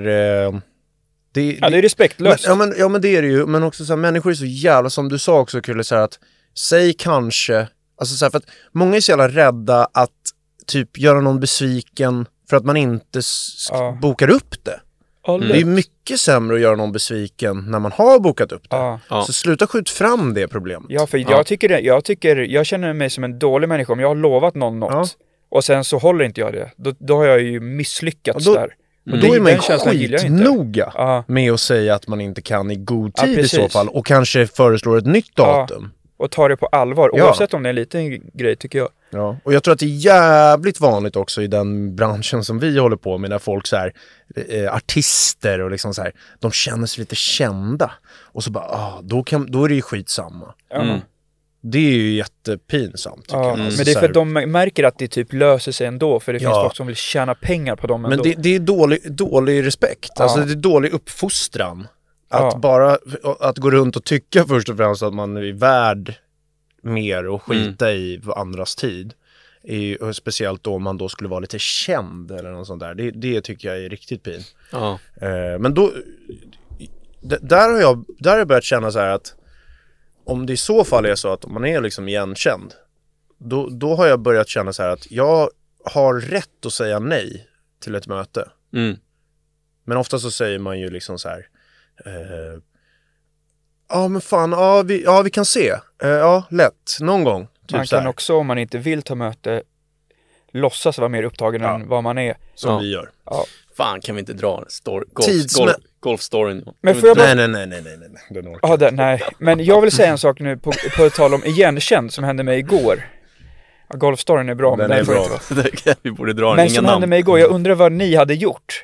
är respektlöst. Men det är det ju. Men också så här, människor är så jävla, som du sa också Kulle, så här, att säg kanske, alltså så här, för att många är så jävla rädda att typ göra någon besviken för att man inte bokar upp det. Det är mycket sämre att göra någon besviken när man har bokat upp det. Så sluta skjut fram det problemet. Ja, för jag känner mig som en dålig människa om jag har lovat någon något och sen så håller inte jag det. Då har jag ju misslyckats där. Och då är man skitnoga med att säga att man inte kan i god tid i så fall. Och kanske föreslår ett nytt datum. Och ta det på allvar, oavsett om det är en liten grej tycker jag. Ja, och jag tror att det är jävligt vanligt också i den branschen som vi håller på med, när folk så här, artister och liksom så här, de känner sig lite kända. Och så bara, då är det ju skitsamma. Det är ju jättepinsamt tycker jag. Men det är för att de märker att det typ löser sig ändå. För det finns folk som vill tjäna pengar på dem ändå. Men det är dålig respekt. Alltså det är dålig uppfostran. Att gå runt och tycka först och främst att man är värd mer och skita i andras tid. Speciellt då om man då skulle vara lite känd eller något sånt där. Det tycker jag är riktigt pin. Men då där har jag börjat känna så här att om det i så fall är så att om man är liksom igenkänd, då har jag börjat känna så här att jag har rätt att säga nej till ett möte. Men ofta så säger man ju liksom så här men fan, vi kan se. Lätt, någon gång. Typ man kan också, om man inte vill ta möte, låtsas vara mer upptagen än vad man är. Som vi gör. Fan, kan vi inte dra golfstoryn? Men får jag bara... Nej. Nej, men jag vill säga en sak nu på tal om igenkänd som hände mig igår. Golfstoryn är bra. Den är bra. Vi borde dra men som hände mig igår, jag undrar vad ni hade gjort.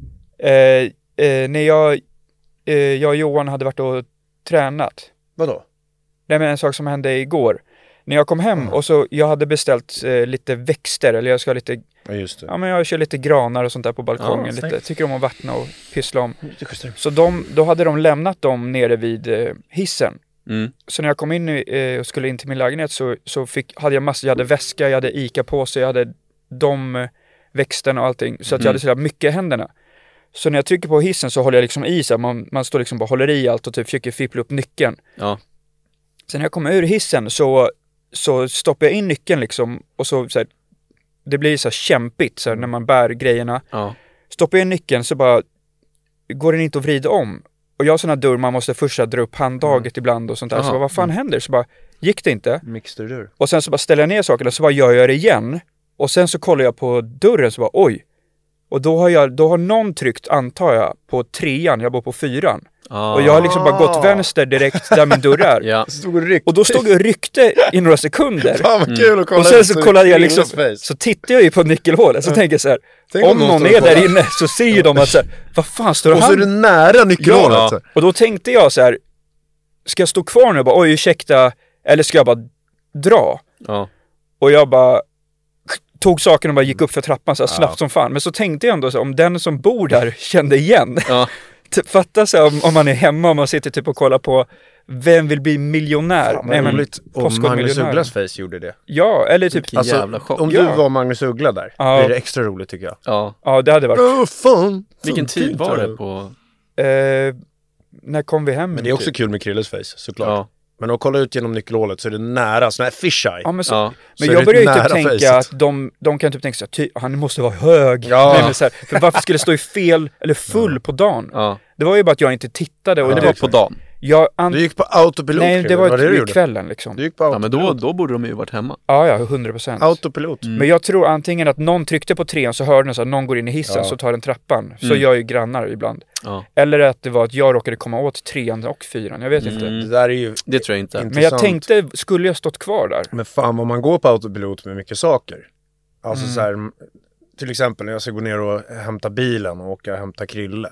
När jag och Johan hade varit och tränat. Vadå? Nej, men en sak som hände igår. När jag kom hem och så jag hade beställt lite växter, eller jag ska lite men jag kör lite granar och sånt där på balkongen, lite, tycker om att vattna och pyssla om. Så då hade de lämnat dem nere vid hissen. Så när jag kom in och skulle in till min lägenhet så hade jag jag hade väska, jag hade Ica på sig, jag hade de växterna och allting, så att jag hade så mycket i händerna. Så när jag trycker på hissen så håller jag liksom i så man står liksom bara håller i allt och typ försöker fippla upp nyckeln. Sen när jag kommer ur hissen så stoppar jag in nyckeln liksom, och så här, det blir så här kämpigt så här, när man bär grejerna. Stoppar jag in nyckeln så bara går den inte att vrida om. Och jag har såna dörr man måste först dra upp handtaget ibland och sånt där. Så bara, vad fan händer? Så bara, gick det inte? Mixturdörr. Och sen så bara ställer jag ner sakerna, så bara gör jag det igen. Och sen så kollar jag på dörren så bara, oj. Och då har någon tryckt, antar jag, på 3:an, jag bor på 4:an. Och jag har liksom bara gått vänster direkt där min dörr är. Och då stod jag och ryckte i några sekunder. Och sen så kollade jag liksom, så tittade jag ju på nyckelhålet. Så tänker jag så här, om någon är där inne så ser ju de att så här, vad fan står han? Och så är det nära nyckelhålet. Och då tänkte jag så här, ska jag stå kvar nu och bara, oj ursäkta, eller ska jag bara dra? Och jag bara tog saken och bara gick upp för trappan så här, snabbt som fan. Men så tänkte jag ändå så här, om den som bor där kände igen. Fatta så om man är hemma och man sitter typ och kollar på Vem vill bli miljonär? Om Magnus Ugglas face gjorde det. Ja, eller typ alltså, om du var Magnus Uggla där, blir det extra roligt tycker jag. Ja, det hade varit. Fan. Vilken tid var det på? När kom vi hem? Men det är också kul med Krilles face, såklart. Men att kolla ut genom nyckelhålet så är det nära, sån här fisheye. Ja, men så jag börjar ju typ tänka att de kan typ tänka så här, han måste vara hög. Ja. Så här, för varför skulle det stå i fel eller full på dagen? Ja. Det var ju bara att jag inte tittade. Och Det var på dagen. Du gick på autopilot. Nej, det var det i kvällen liksom. Du gick på autopilot. Ja, men då borde de ju varit hemma. Ja, 100%. Autopilot. Men jag tror antingen att någon tryckte på 3 så hörde den så att någon går in i hissen så tar den trappan. Så gör ju grannar ibland. Ja. Eller att det var att jag råkade komma åt 3 och 4. Jag vet inte. Det där är ju Det tror jag inte. intressant. Men jag tänkte, skulle jag stått kvar där? Men fan vad man går på autopilot med mycket saker. Alltså så här, till exempel när jag ska gå ner och hämta bilen och åka och hämta Krille.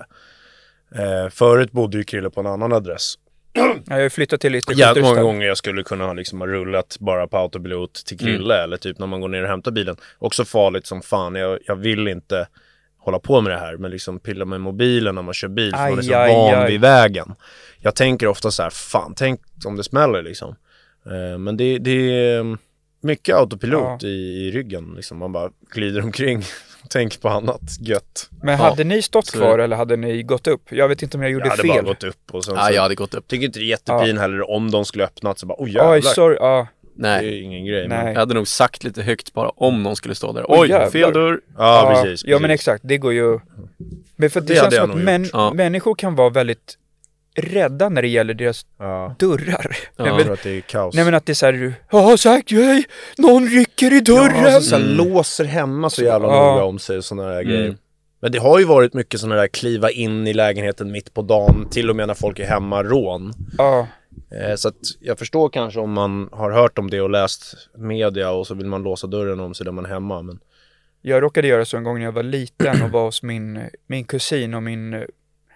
Förut bodde ju Krille på en annan adress. Jag har ju flyttat till lite Jävligt många gånger jag skulle kunna liksom ha rullat bara på autopilot till Krille eller typ när man går ner och hämtar bilen. Också farligt som fan. Jag vill inte hålla på med det här, men liksom pilla med mobilen när man kör bil, för man är så van vid vägen. Jag tänker ofta så här, fan, tänk om det smäller liksom. Men det är mycket autopilot i ryggen liksom. Man bara glider omkring och tänker på annat gött. Men hade ni stått kvar eller hade ni gått upp? Jag vet inte om jag gjorde fel. Jag hade bara gått upp och sen jag hade gått upp. Tycker inte det är jättepin heller om de skulle öppnat så bara, jävlar. Oj, sorry, Nej. Det är ingen grej. Nej. Jag hade nog sagt lite högt bara om någon skulle stå där. Oj, fel dörr. Ja, precis. Ja, men exakt. Det går ju... Men för det känns som att människor kan vara väldigt rädda när det gäller deras dörrar. Jag tror att det är kaos. Nej, men att det är så här, sagt nej, någon rycker i dörren. Ja, alltså, så här, låser hemma så jävla noga om sig och sådana där grejer. Men det har ju varit mycket sådana där kliva in i lägenheten mitt på dagen, till och med när folk är hemma, rån. Ja. Så att jag förstår kanske om man har hört om det och läst media och så vill man låsa dörren om sig där man är hemma. Men... Jag råkade göra så en gång när jag var liten och var hos min kusin och min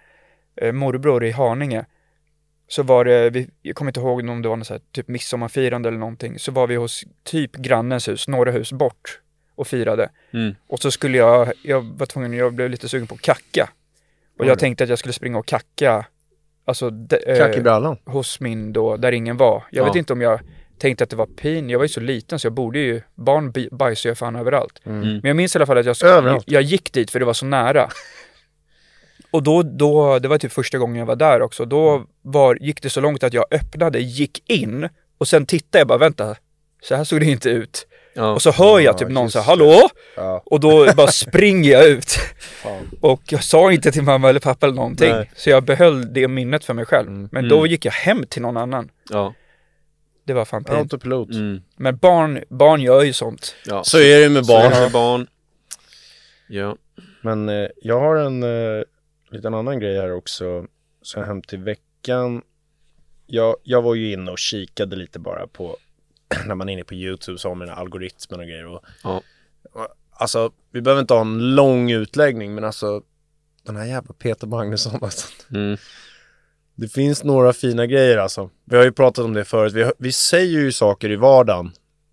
morbror i Haninge. Så var det, jag kommer inte ihåg om det var något så här, typ midsommarfirande eller någonting. Så var vi hos typ grannens hus, några hus bort och firade. Och så skulle jag var tvungen, jag blev lite sugen på att kacka. Och jag tänkte att jag skulle springa och kacka. Alltså hos min då, där ingen var. Jag vet inte om jag tänkte att det var pin. Jag var ju så liten så jag borde ju, barn bajsar ju fan överallt. Men jag minns i alla fall att jag gick dit för det var så nära. Och då det var typ första gången jag var där också. Då gick det så långt att jag öppnade, gick in och sen tittade jag bara, vänta, så här såg det inte ut. Och så hör jag typ någon säga hallå? Och då bara springer jag ut. Och jag sa inte till mamma eller pappa eller någonting. Nej. Så jag behöll det minnet för mig själv. Men då gick jag hem till någon annan. Ja. Det var fan pin. Autopilot. Men barn gör ju sånt. Ja. Så är det med barn. Ja. Men jag har en liten annan grej här också. Så hem till veckan. Jag var ju inne och kikade lite bara på när man är inne på YouTube så har man algoritmen och grejer. Och, alltså, vi behöver inte ha en lång utläggning, men alltså den här jävla Peter Magnusson alltså. Det finns några fina grejer alltså. Vi har ju pratat om det förut. Vi säger ju saker i vardagen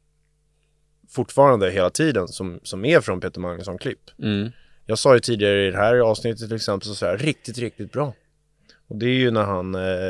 fortfarande hela tiden som är från Peter Magnusson-klipp. Jag sa ju tidigare i det här avsnittet till exempel så här, riktigt, riktigt bra. Och det är ju när han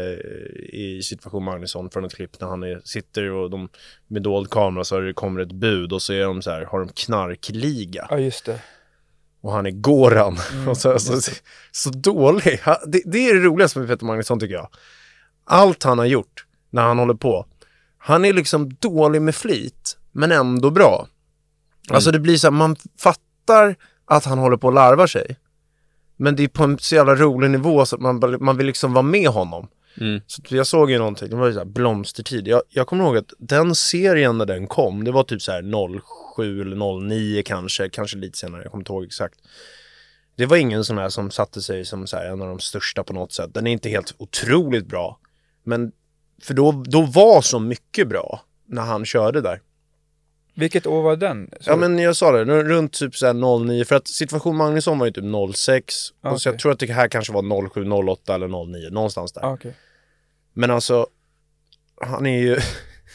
i situation Magnusson från ett klipp när han sitter och de med dold kamera så det kommer ett bud och så är de så här, har de knarkliga. Ja, just det. Och han är Goran. Och så dålig. Det är det roligaste med Peter Magnusson tycker jag. Allt han har gjort när han håller på. Han är liksom dålig med flit men ändå bra. Alltså det blir så här, man fattar att han håller på att larva sig. Men det är på en så jävla rolig nivå så att man vill liksom vara med honom. Så jag såg ju någonting, det var ju så här blomstertid. Jag kommer ihåg att den serien när den kom, det var typ så här 07 eller 09 kanske lite senare, jag kommer inte ihåg exakt. Det var ingen sån här som satte sig som så här en av de största på något sätt. Den är inte helt otroligt bra. Men för då var så mycket bra när han körde där. Vilket år var den? Ja, men jag sa det, runt typ så här 09, för att situation Magnusson var ju typ 06 och så jag tror att det här kanske var 07, 08 eller 09, någonstans där. Okay. Men alltså han är ju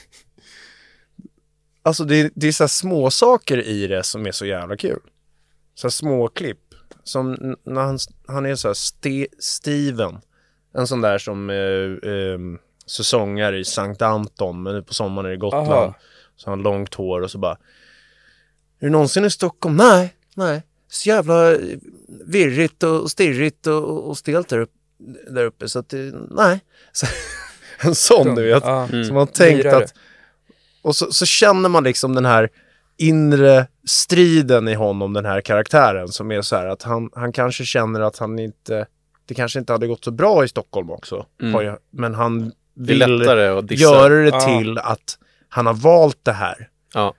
alltså det är så här små saker i det som är så jävla kul. Så här små klipp som när han är så här Steven, en sån där som säsonger i Sankt Anton, men på sommaren är det Gotland. Aha. Så han har långt hår och så bara, är du någonsin i Stockholm? Nej. Så jävla virrigt och stirrigt och stelt där uppe så att nej. Så, en sån, du vet. Som man tänkt att... Och så känner man liksom den här inre striden i honom, den här karaktären, som är så här att han kanske känner att han inte... Det kanske inte hade gått så bra i Stockholm också. Men han vill göra det till att han har valt det här. Ja.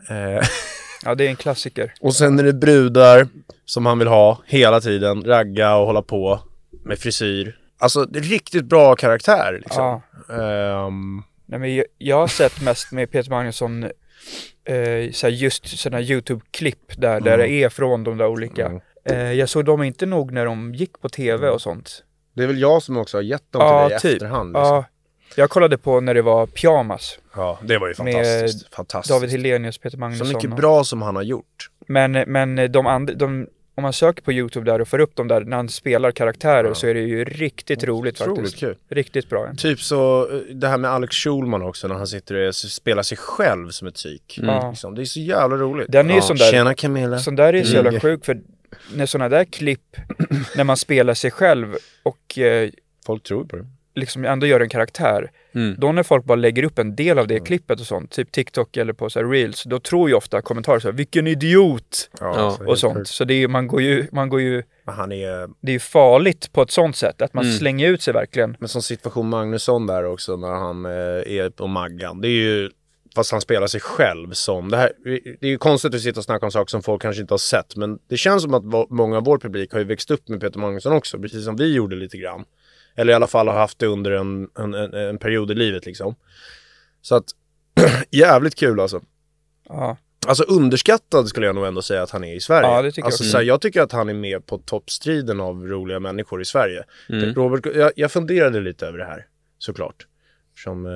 Ja, det är en klassiker. Och sen är det brudar som han vill ha hela tiden. Ragga och hålla på med frisyr. Alltså, det är riktigt bra karaktär liksom. Nej, men jag har sett mest med Peter Magnusson så här, just sådana YouTube-klipp där det är från de där olika. Jag såg dem inte nog när de gick på tv och sånt. Det är väl jag som också har gett dem till dig i efterhand. Liksom. Ja, jag kollade på när det var Pyjamas. Ja, det var ju fantastiskt. David Hellenius, Peter Magnusson. Så mycket bra som han har gjort. Men de om man söker på YouTube där och får upp dem där när han spelar karaktärer så är det ju riktigt roligt faktiskt. Kul. Riktigt bra. Typ så det här med Alex Schulman också, när han sitter och spelar sig själv som ett psyk. Liksom. Det är så jävla roligt. Den är sån där, tjena Camilla. Sån där är så jävla sjuk, för när såna där klipp när man spelar sig själv och folk tror på det. Liksom ändå gör en karaktär. Då när folk bara lägger upp en del av det klippet och sånt, typ TikTok eller på så här Reels, då tror ju ofta kommentarer så här, vilken idiot! Och sånt. Så det är, man går ju han är... Det är ju farligt på ett sånt sätt att man slänger ut sig verkligen. Men som situation Magnusson där också, när han är på Maggan, det är ju, fast han spelar sig själv som det här, det är ju konstigt att sitta och snacka om saker som folk kanske inte har sett, men det känns som att många av vår publik har ju växt upp med Peter Magnusson också, precis som vi gjorde lite grann. Eller i alla fall har haft det under en period i livet liksom. Så att, jävligt kul alltså. Ja. Alltså underskattad skulle jag nog ändå säga att han är i Sverige. Ja, det tycker alltså, jag. Så här, jag tycker att han är med på toppstriden av roliga människor i Sverige. Robert, jag funderade lite över det här, såklart. Som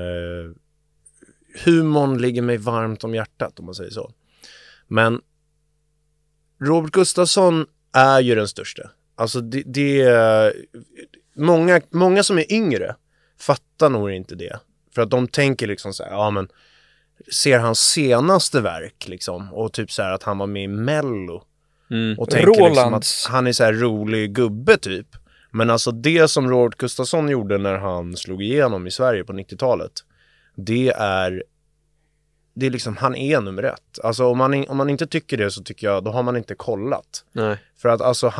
humorn ligger mig varmt om hjärtat, om man säger så. Men Robert Gustafsson är ju den största. Alltså många som är yngre fattar nog inte det. För att de tänker liksom så här, ja men ser hans senaste verk liksom, och typ så här att han var med i Mello. Och tänker liksom att han är så här rolig gubbe typ. Men alltså det som Robert Gustafsson gjorde när han slog igenom i Sverige på 90-talet, det är liksom, han är nummer 1. Alltså om man inte tycker det, så tycker jag, då har man inte kollat. Nej. För att alltså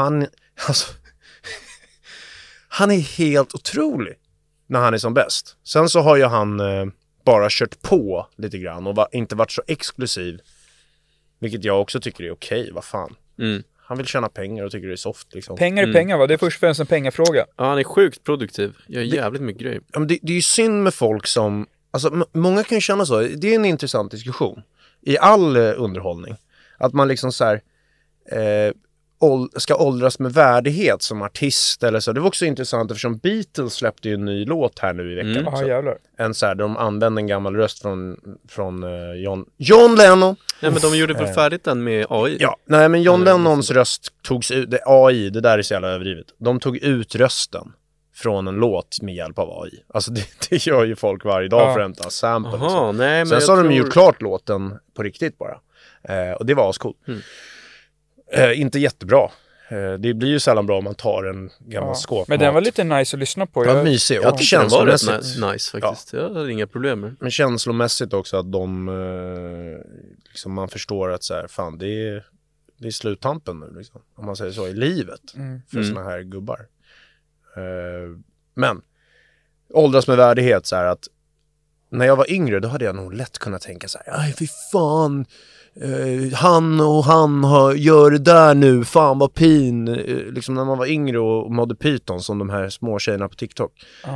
han är helt otrolig när han är som bäst. Sen så har ju han bara kört på lite grann och inte varit så exklusiv. Vilket jag också tycker är okej, vad fan. Han vill tjäna pengar och tycker det är soft liksom. Pengar är pengar, va? Det är först och främst en pengafråga. Ja, han är sjukt produktiv. Gör jävligt mycket grejer. Det är ju synd med folk som... Alltså, många kan ju känna så. Det är en intressant diskussion i all underhållning. Att man liksom så här... ska åldras med värdighet som artist eller så. Det var också intressant eftersom Beatles släppte ju en ny låt här nu i veckan också. Jävlar. En så här, de använde en gammal röst från John Lennon. Nej, men de gjorde väl färdigt den med AI? Ja, nej men John Lennons röst togs ut, AI, det där är så jävla överdrivet. De tog ut rösten från en låt med hjälp av AI. Alltså det gör ju folk varje dag för att hämta sample. Aha, nej, men sen så har de gjort klart låten på riktigt bara. Och det var ascoolt. Inte jättebra. Det blir ju sällan bra om man tar en gammal skåp. Men den var lite nice att lyssna på. Ja, mysig. Jag tycker den var rätt nice faktiskt. Jag hade inga problem med. Men känslomässigt också att de liksom man förstår att så här, fan det är sluttampen nu liksom, om man säger så, i livet för såna här gubbar. Men åldras med värdighet så här, att när jag var yngre då hade jag nog lätt kunnat tänka så här, aj fy fan, han gör det där nu, fan vad pin, liksom när man var yngre och mådde pyton som de här små tjejerna på TikTok.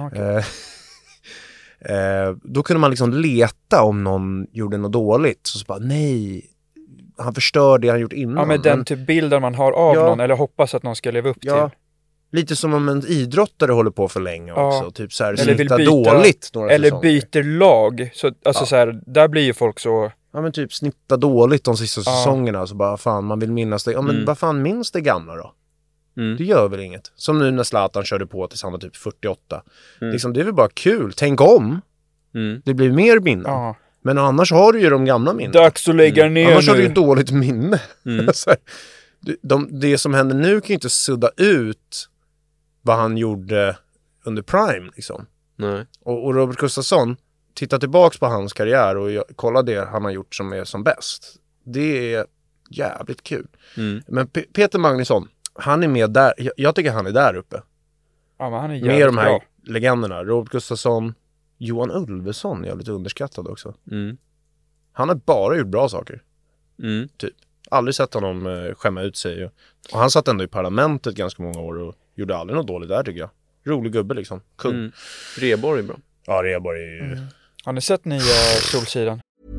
Då kunde man liksom leta om någon gjorde något dåligt, så bara nej, han förstör det han gjort innan. Ja, men den typ bilden man har av någon, eller hoppas att någon ska leva upp till. Lite som om en idrottare håller på för länge också. Typ så här, eller vill byta, dåligt några eller säsonger. Byter lag. Så, alltså så här, där blir ju folk så... Ja, men typ snitta dåligt de sista säsongerna. Så bara, fan, man vill minnas det. Ja, men vad fan, minns det gamla då? Det gör väl inget. Som nu när Zlatan körde på tills han var typ 48. Liksom, det är väl bara kul. Tänk om. Det blir mer minnen. Men annars har du ju de gamla minnen. Dags att lägga ner annars nu. har du ju dåligt minne. Så här, det som händer nu kan ju inte sudda ut vad han gjorde under Prime liksom. Nej. Och Robert Gustafsson, titta tillbaks på hans karriär och kolla det han har gjort som är som bäst. Det är jävligt kul. Men Peter Magnusson, han är med där. Jag tycker han är där uppe. Ja, men han är med de här bra. legenderna. Robert Gustafsson, Johan Ulveson är lite underskattad också. Han har bara gjort bra saker. Typ. Aldrig sett honom skämma ut sig. Och han satt ändå i parlamentet ganska många år och gjorde aldrig något dåligt där, tycker jag. Rolig gubbe liksom. Kung. Rheborg är bra. Ja, Rheborg är ju... Har ni sett nya Solsidan?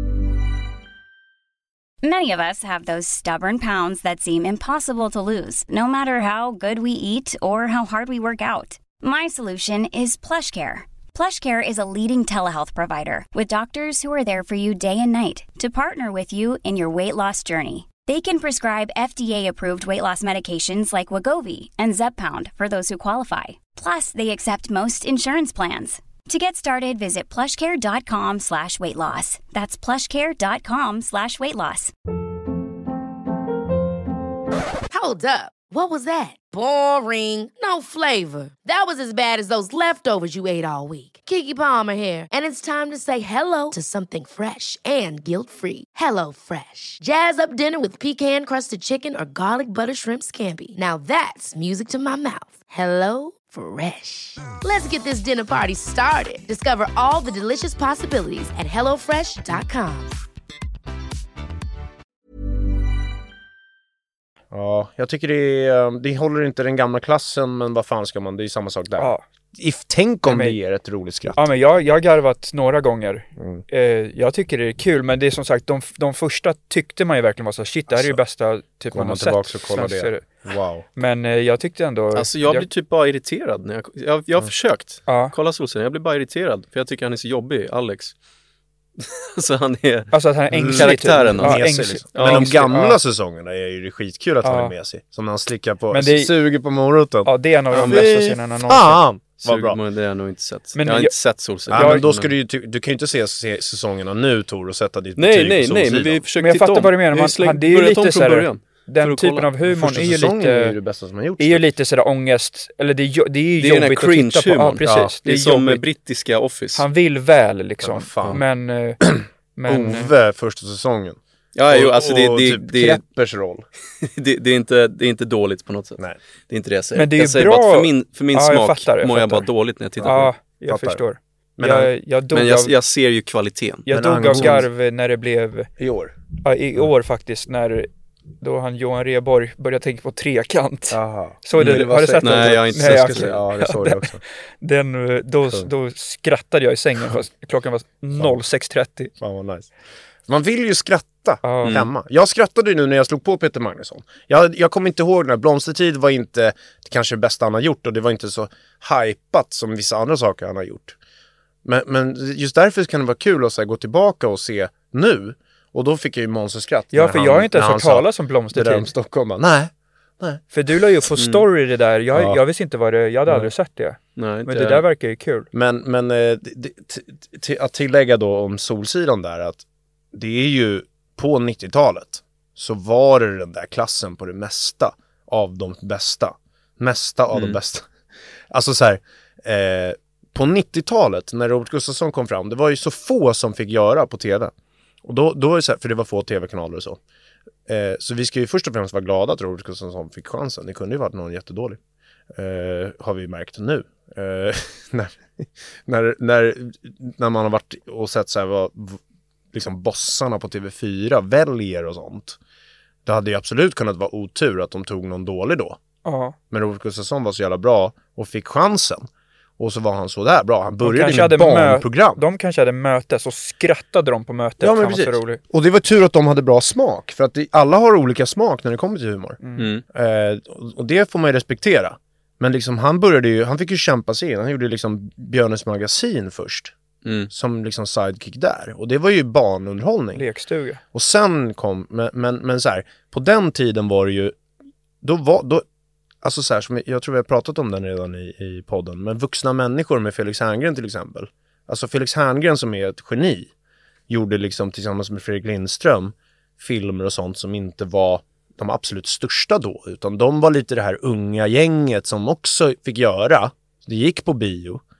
Many of us have those stubborn pounds that seem impossible to lose, no matter how good we eat or how hard we work out. My solution is PlushCare. PlushCare is a leading telehealth provider with doctors who are there for you day and night to partner with you in your weight loss journey. They can prescribe FDA-approved weight loss medications like Wegovy and Zepbound for those who qualify. Plus, they accept most insurance plans. To get started, visit plushcare.com/weightloss. That's plushcare.com/weightloss. Hold up. What was that? Boring. No flavor. That was as bad as those leftovers you ate all week. Keke Palmer here, and it's time to say hello to something fresh and guilt-free. Hello Fresh. Jazz up dinner with pecan-crusted chicken or garlic butter shrimp scampi. Now that's music to my mouth. Hello Fresh. Let's get this dinner party started. Discover all the delicious possibilities at hellofresh.com. Ja, jag tycker det håller inte den gamla klassen, men vad fan ska man, det är samma sak där. Ja. Tänk om det ger ett roligt skratt. Ja, men jag har garvat några gånger. Jag tycker det är kul, men det är som sagt, de första tyckte man ju verkligen var så shit, det här är ju bästa typ man har sett. Och kolla det. Wow. Men jag tyckte ändå... Alltså jag blir typ bara irriterad när jag har försökt kolla Solsidan. Jag blir bara irriterad, för jag tycker han är så jobbig, Alex. Så han är... Alltså att han är ängslig. Karaktären. Ja, Liksom. Men de gamla säsongerna är ju skitkul att han är med sig. Som när han slickar på, suger på moroten. Ja, det är en av de bästa scenerna någonsin. Fan! Vad bra. Det har jag nog inte sett. Men jag har inte sett Solsidan. Ja, men då ska du kan ju inte se säsongerna nu, Tor, och sätta ditt betyg på Solsidan. Nej, men vi försöker men jag fattar vad du menar. Det är ju lite så här, den typen av humor är ju lite... är ju det bästa som har gjorts. Det är ju lite sådär ångest, eller det är ju det jobbigt att titta på. Ja, precis. Ja, det är som brittiska Office. Han vill väl liksom. Ja, men Ove första säsongen. Ja, jo, alltså och typ Kreppers roll. det är inte dåligt på något sätt. Nej. Det är inte det jag säger. Men det är jag säger bra... bara att för min smak jag mår jag bara dåligt när jag tittar på det. Ja, jag förstår. Men jag ser ju kvaliteten. Jag dog av garv när det blev... I år? Ja, i år faktiskt, när han Johan Rheborg började tänka på trekant. Aha. Så har du sett den? Nej, jag har inte sett den. Ja, det såg jag också. Då skrattade jag i sängen fast klockan var 06:30. Fan vad nice. Man vill ju skratta hemma. Jag skrattade ju nu när jag slog på Peter Magnusson. Jag kommer inte ihåg när Blomstertid var inte kanske det bästa han har gjort, och det var inte så hypat som vissa andra saker han har gjort. Men just därför kan det vara kul att så här, gå tillbaka och se nu. Och då fick jag ju monsterskratt. Ja, för jag har inte ens hört talas om Blomstertid. Stockholm. Nej. För du la ju på story det där. Jag visste inte vad det... Jag hade aldrig sett det. Nej, men det där verkar ju kul. Men att tillägga då om Solsidan där, att det är ju på 90-talet så var det den där klassen på det mesta av de bästa. Mesta av de bästa. Alltså så här, på 90-talet när Robert Gustafsson kom fram, det var ju så få som fick göra på tv. Och då var det så här, för det var få tv-kanaler och så. Så vi ska ju först och främst vara glada att Robert Gustafsson fick chansen. Det kunde ju varit någon jättedålig. Har vi märkt nu. När man har varit och sett så här vad liksom bossarna på TV4 väljer och sånt. Det hade ju absolut kunnat vara otur att de tog någon dålig då. Men Robert Gustafsson var så jävla bra och fick chansen. Och så var han så där bra. Han började med barnprogram. De kanske hade möte, så skrattade de på mötet. Ja, men precis. Och det var tur att de hade bra smak. För att alla har olika smak när det kommer till humor. Och det får man ju respektera. Men liksom han fick ju kämpa sig in. Han gjorde liksom Björnes magasin först. Som liksom sidekick där. Och det var ju barnunderhållning. Lekstuga. Och sen kom, men så här, på den tiden var det ju, då alltså så här, som jag tror vi har pratat om den redan i podden, men Vuxna människor med Felix Herngren till exempel. Alltså Felix Herngren som är ett geni gjorde liksom tillsammans med Fredrik Lindström filmer och sånt som inte var de absolut största då, utan de var lite det här unga gänget som också fick göra. Det gick på bio.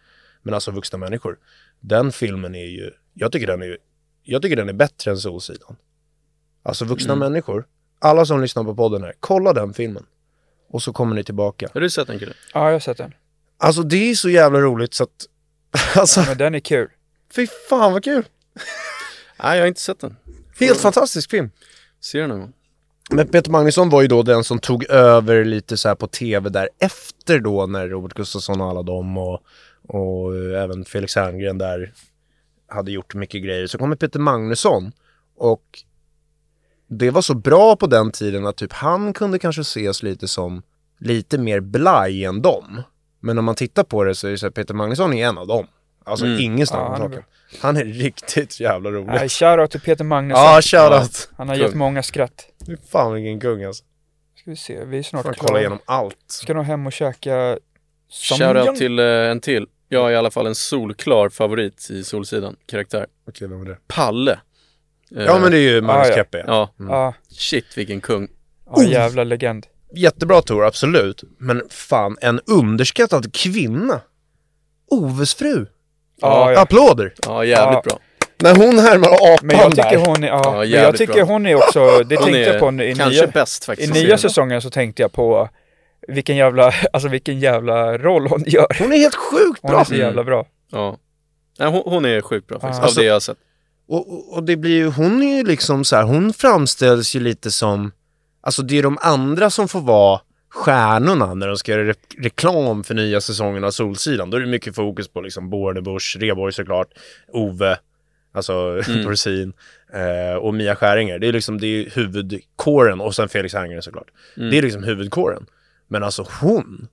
Men alltså vuxna människor. Den filmen är ju, jag tycker den är bättre än Solsidan. Alltså vuxna människor, alla som lyssnar på podden här, kolla den filmen. Och så kommer ni tillbaka. Har du sett den, Kille? Ja, jag har sett den. Alltså det är så jävla roligt så att alltså, Ja, men den är kul. fy fan vad kul. Nej, jag har inte sett den. Helt fantastisk film. Ser den någon gång? Men Peter Magnusson var ju då den som tog över lite så här på tv där efter då när Robert Gustafsson och alla dem och även Felix Herngren där hade gjort mycket grejer. Så kommer Peter Magnusson och det var så bra på den tiden att typ han kunde kanske ses lite som lite mer blaj än dem. Men om man tittar på det så är det så här, Peter Magnusson är en av dem. Alltså ingen snack om saken. Han är riktigt jävla rolig. Nej, shoutout till Peter Magnusson. Ja, shoutout. Han har gett många skratt. Fy fan vilken kung alltså. Ska vi se, vi är snart Får kolla igenom allt. Ska nog hem och käka Shoutout till en till. Jag har i alla fall en solklar favorit i Solsidan, karaktär. Okej, vem är det? Palle. Ja, men det är ju Magnus Keppe. Ja. Ja, Shit, vilken kung. jävla legend. Jättebra Tor, absolut. Men fan, en underskattad kvinna. Oves fru. Ja. Applåder. Ja, jävligt bra. När hon härmar apan Men jag tycker där. hon är, Ja, men jag jävligt tycker bra. hon är också, det Hon tänkte jag på är i kanske bäst faktiskt. nya säsongen så tänkte jag på vilken jävla roll hon gör. Hon är helt sjukt Hon bra. är så jävla bra. Ja. Nej, hon är sjukt bra faktiskt, Alltså- av det jag har sett. Och det blir ju, hon är ju liksom så här, hon framställs ju lite som, alltså det är de andra som får vara stjärnorna när de ska göra reklam för nya säsongen av Solsidan. Då är det mycket fokus på liksom Bornebusch, Rheborg såklart, Ove, alltså Dorsin och Mia Skäringer. Det är liksom, det är huvudkåren och sen Felix Herngren såklart. Det är liksom huvudkåren. Men alltså hon,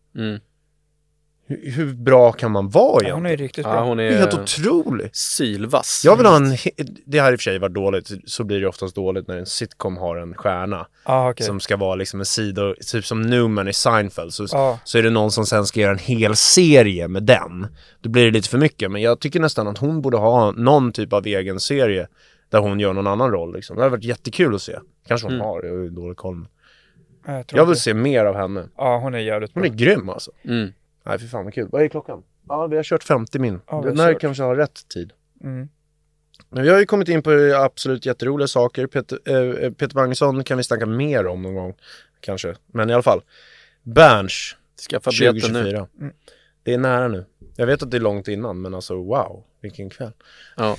hur bra kan man vara Ja, egentligen? hon är riktigt bra. Ja, hon Det är helt är otroligt. sylvass. Jag vill ha det här i och för sig var dåligt, så blir det oftast dåligt när en sitcom har en stjärna Okej. som ska vara liksom en sida, typ som Newman i Seinfeld, så är det någon som sen ska göra en hel serie med den. Då blir det lite för mycket, men jag tycker nästan att hon borde ha någon typ av egen serie där hon gör någon annan roll liksom. Det har varit jättekul att se. Kanske hon har, jag är dålig koll. Jag vill se mer av henne. Ja, hon är jävligt bra. Hon är grym alltså. Mm. Nej, för fan vad kul. Vad är klockan? Ja, vi har kört 50 min. Ja, Den här kanske har rätt tid. Mm. Men vi har ju kommit in på absolut jätteroliga saker. Peter Magnusson kan vi snacka mer om någon gång. Kanske. Men i alla fall. Berns Skaffa biljetten 2024. nu. Det är nära nu. Jag vet att det är långt innan, men alltså wow. Vilken kväll. Ja.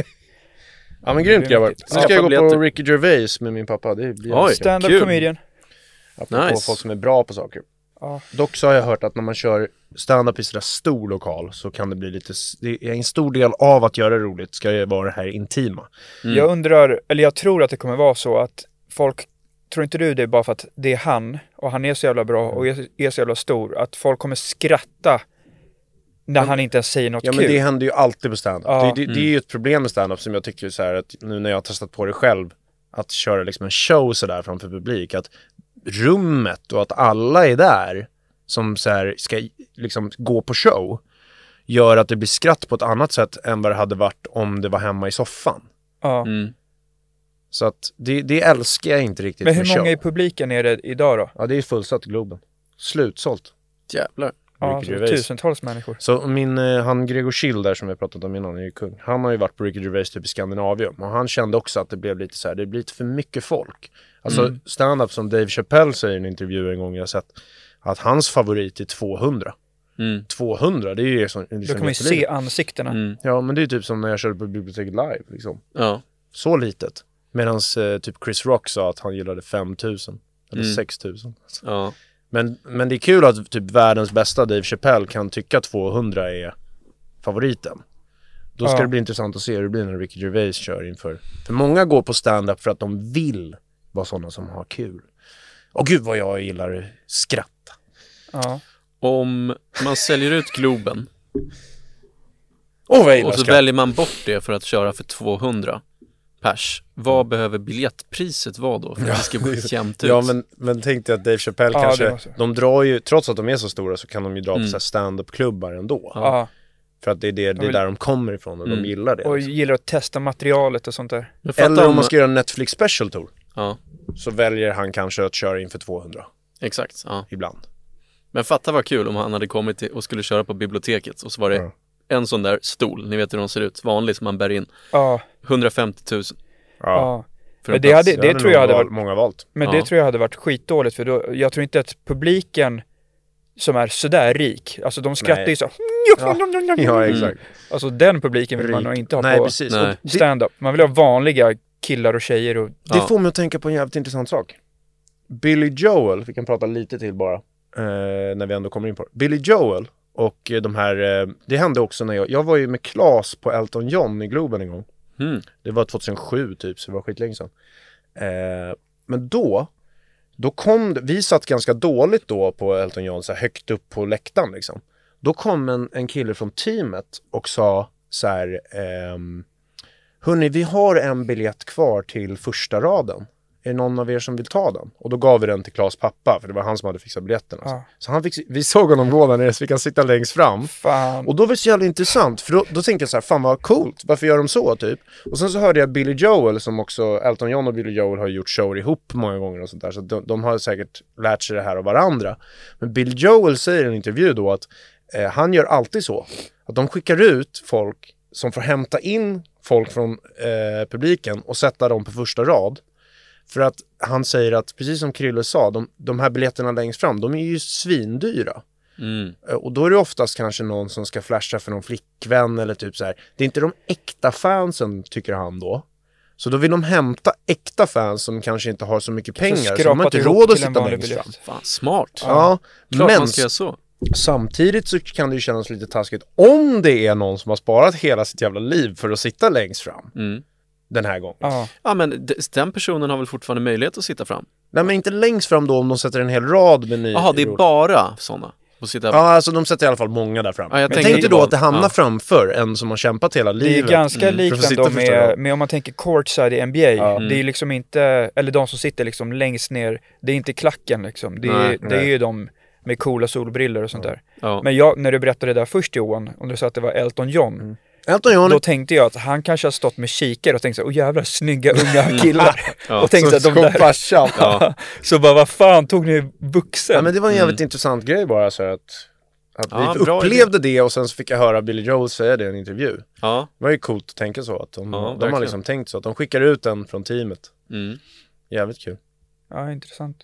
Ja, men grymt grabbar. Nu ska Skaffa jag gå biljetter. på Ricky Gervais med min pappa. Det blir Oj. Stand-up Kul. comedian. apropå Nice. folk som är bra på saker. Ja. Dock så har jag hört att när man kör stand-up i sådär stor lokal så kan det bli lite, det är en stor del av att göra det roligt ska det vara det här intima. Jag undrar, eller jag tror att det kommer vara så att folk, tror inte du det är bara för att det är han och han är så jävla bra och är så jävla stor, att folk kommer skratta när han inte ens säger något Ja, kul. men det händer ju alltid på stand-up. Ja. Det är ju ett problem med stand-up som jag tycker så här att nu när jag har testat på det själv, att köra liksom en show så där framför publik, att rummet och att alla är där som så här ska liksom gå på show gör att det blir skratt på ett annat sätt än vad det hade varit om det var hemma i soffan. Ja. Mm. Så att det älskar jag inte riktigt Men med hur många show. i publiken är det idag då? Ja, det är fullsatt i Globen. Slutsålt. Jävlar. Ja, Ricky så Gervais. tusentals människor. Så han Gregor Schill där som vi pratat om innan är ju kung. Han har ju varit på Ricky Gervais typ i Skandinavium. Och han kände också att det blev lite så här, det blir lite för mycket folk. Alltså stand-up som Dave Chappelle säger i en intervju en gång jag har sett, att hans favorit är 200. 200, det är ju liksom Då kan man ju se ansiktena. Ja, men det är typ som när jag körde på biblioteket live liksom. Ja. Så litet. Medan typ Chris Rock sa att han gillade 5000 eller 6000. Ja. Men det är kul att typ världens bästa Dave Chappelle kan tycka 200 är favoriten. Då ska det bli intressant att se hur det blir när Ricky Gervais kör inför. För många går på stand-up för att de vill vara sådana som har kul. Och gud vad jag gillar skratta. Ja. Om man säljer ut Globen Vad jag gillar och så skratt. väljer man bort det för att köra för 200 pers, vad behöver biljettpriset vara då för att det ska gå jämnt ut? Ja, men tänk dig att Dave Chappelle det kanske, måste- de drar ju, trots att de är så stora så kan de ju dra på så här stand-up-klubbar ändå. Ja. För att det är där de kommer ifrån och de gillar det. Och liksom. gillar att testa materialet och sånt där. Men fatta Eller om man ska göra en Netflix special tour Ja, så väljer han kanske att köra in för 200 exakt. Ja. ibland. Men fatta vad kul om han hade kommit och skulle köra på biblioteket och så var det en sån där stol, ni vet hur de ser ut, vanlig som man bär in. 150 000. Ja. Men det tror jag hade varit många valt. Men det tror jag hade varit skitdåligt, för då, jag tror inte att publiken som är sådär rik, alltså de skrattar ju så. Ja, exakt. Alltså den publiken vill man nog inte ha på precis. stand-up. Man vill ha vanliga killar och tjejer och... Det får mig att tänka på en jävligt intressant sak. Billy Joel, vi kan prata lite till bara när vi ändå kommer in på det. Billy Joel och de här, det hände också när jag var ju med Claes på Elton John i Globen en gång. Det var 2007 typ, så det var skitlänge sedan. Men då kom vi satt ganska dåligt då på Elton John, så här högt upp på läktaren liksom. Då kom en kille från teamet och sa så här, hörni, vi har en biljett kvar till första raden. Är det någon av er som vill ta den? Och då gav vi den till Claes pappa, för det var han som hade fixat biljetten. Alltså. Så vi såg honom gå där nere så vi kan sitta längst fram. Fan. Och då var det så jävla intressant, för då tänkte jag så här, fan vad coolt, varför gör de så typ? Och sen så hörde jag Billy Joel, som också, Elton John och Billy Joel har gjort shower ihop många gånger och sånt där, så de har säkert lärt sig det här av varandra. Men Billy Joel säger i en intervju då att han gör alltid så, att de skickar ut folk som får hämta in folk från publiken och sätta dem på första rad. För att han säger att, precis som Krille sa, de här biljetterna längst fram, de är ju svindyra. Och då är det oftast kanske någon som ska flasha för någon flickvän eller typ så här. Det är inte de äkta fansen, tycker han då. Så då vill de hämta äkta fans som kanske inte har så mycket pengar, så de har inte råd att sitta längst fram. Fan, smart. Ja, klart men man ska göra så. Samtidigt så kan det ju kännas lite taskigt om det är någon som har sparat hela sitt jävla liv för att sitta längst fram. Den här gången. Ja, men den personen har väl fortfarande möjlighet att sitta fram? Nej, men inte längst fram då, om de sätter en hel rad med nya. Jaha, det är bara sådana. Ja, alltså de sätter i alla fall många där fram. Ja, jag tänkte då att det hamnar framför en som har kämpat hela livet. Det är ganska likt ändå med om man tänker courtside i NBA. Det är liksom inte, eller de som sitter liksom längst ner, det är inte klacken liksom. Det är ju de med coola solbriller och sånt där. Men när du berättade det där först, Johan, om du sa att det var Elton John, då tänkte jag att han kanske har stått med kikare och tänkt så, jävla snygga unga killar. Och tänkte att de där så bara, vad fan tog ni vuxen? Ja, men det var en jävligt intressant grej bara, så att vi upplevde det, och sen så fick jag höra Billy Joel säga det i en intervju. Det var ju coolt att tänka så, att de har liksom tänkt så, att de skickar ut en från teamet. Jävligt kul. Ja, intressant.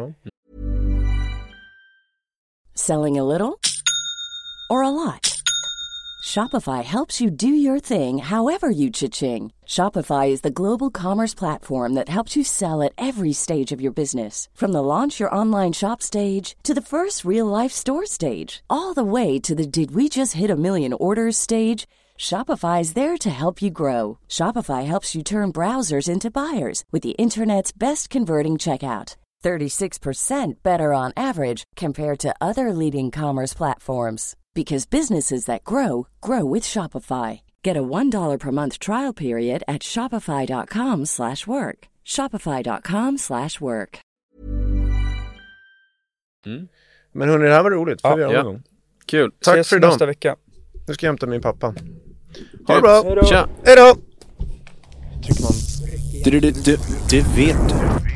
Selling a little or a lot? Shopify helps you do your thing however you cha-ching. Shopify is the global commerce platform that helps you sell at every stage of your business. From the launch your online shop stage to the first real-life store stage, all the way to the did we just hit a million orders stage. Shopify is there to help you grow. Shopify helps you turn browsers into buyers with the internet's best converting checkout. 36% better on average compared to other leading commerce platforms. Because businesses that grow, grow with Shopify. Get a $1 per month trial period at shopify.com/work. Shopify.com/work. Men hörni, det här var roligt. Kul. Tack för idag. Nästa vecka. Nu ska jag hämta min pappa. Ha det bra. Tja. Hej då. Du vet du.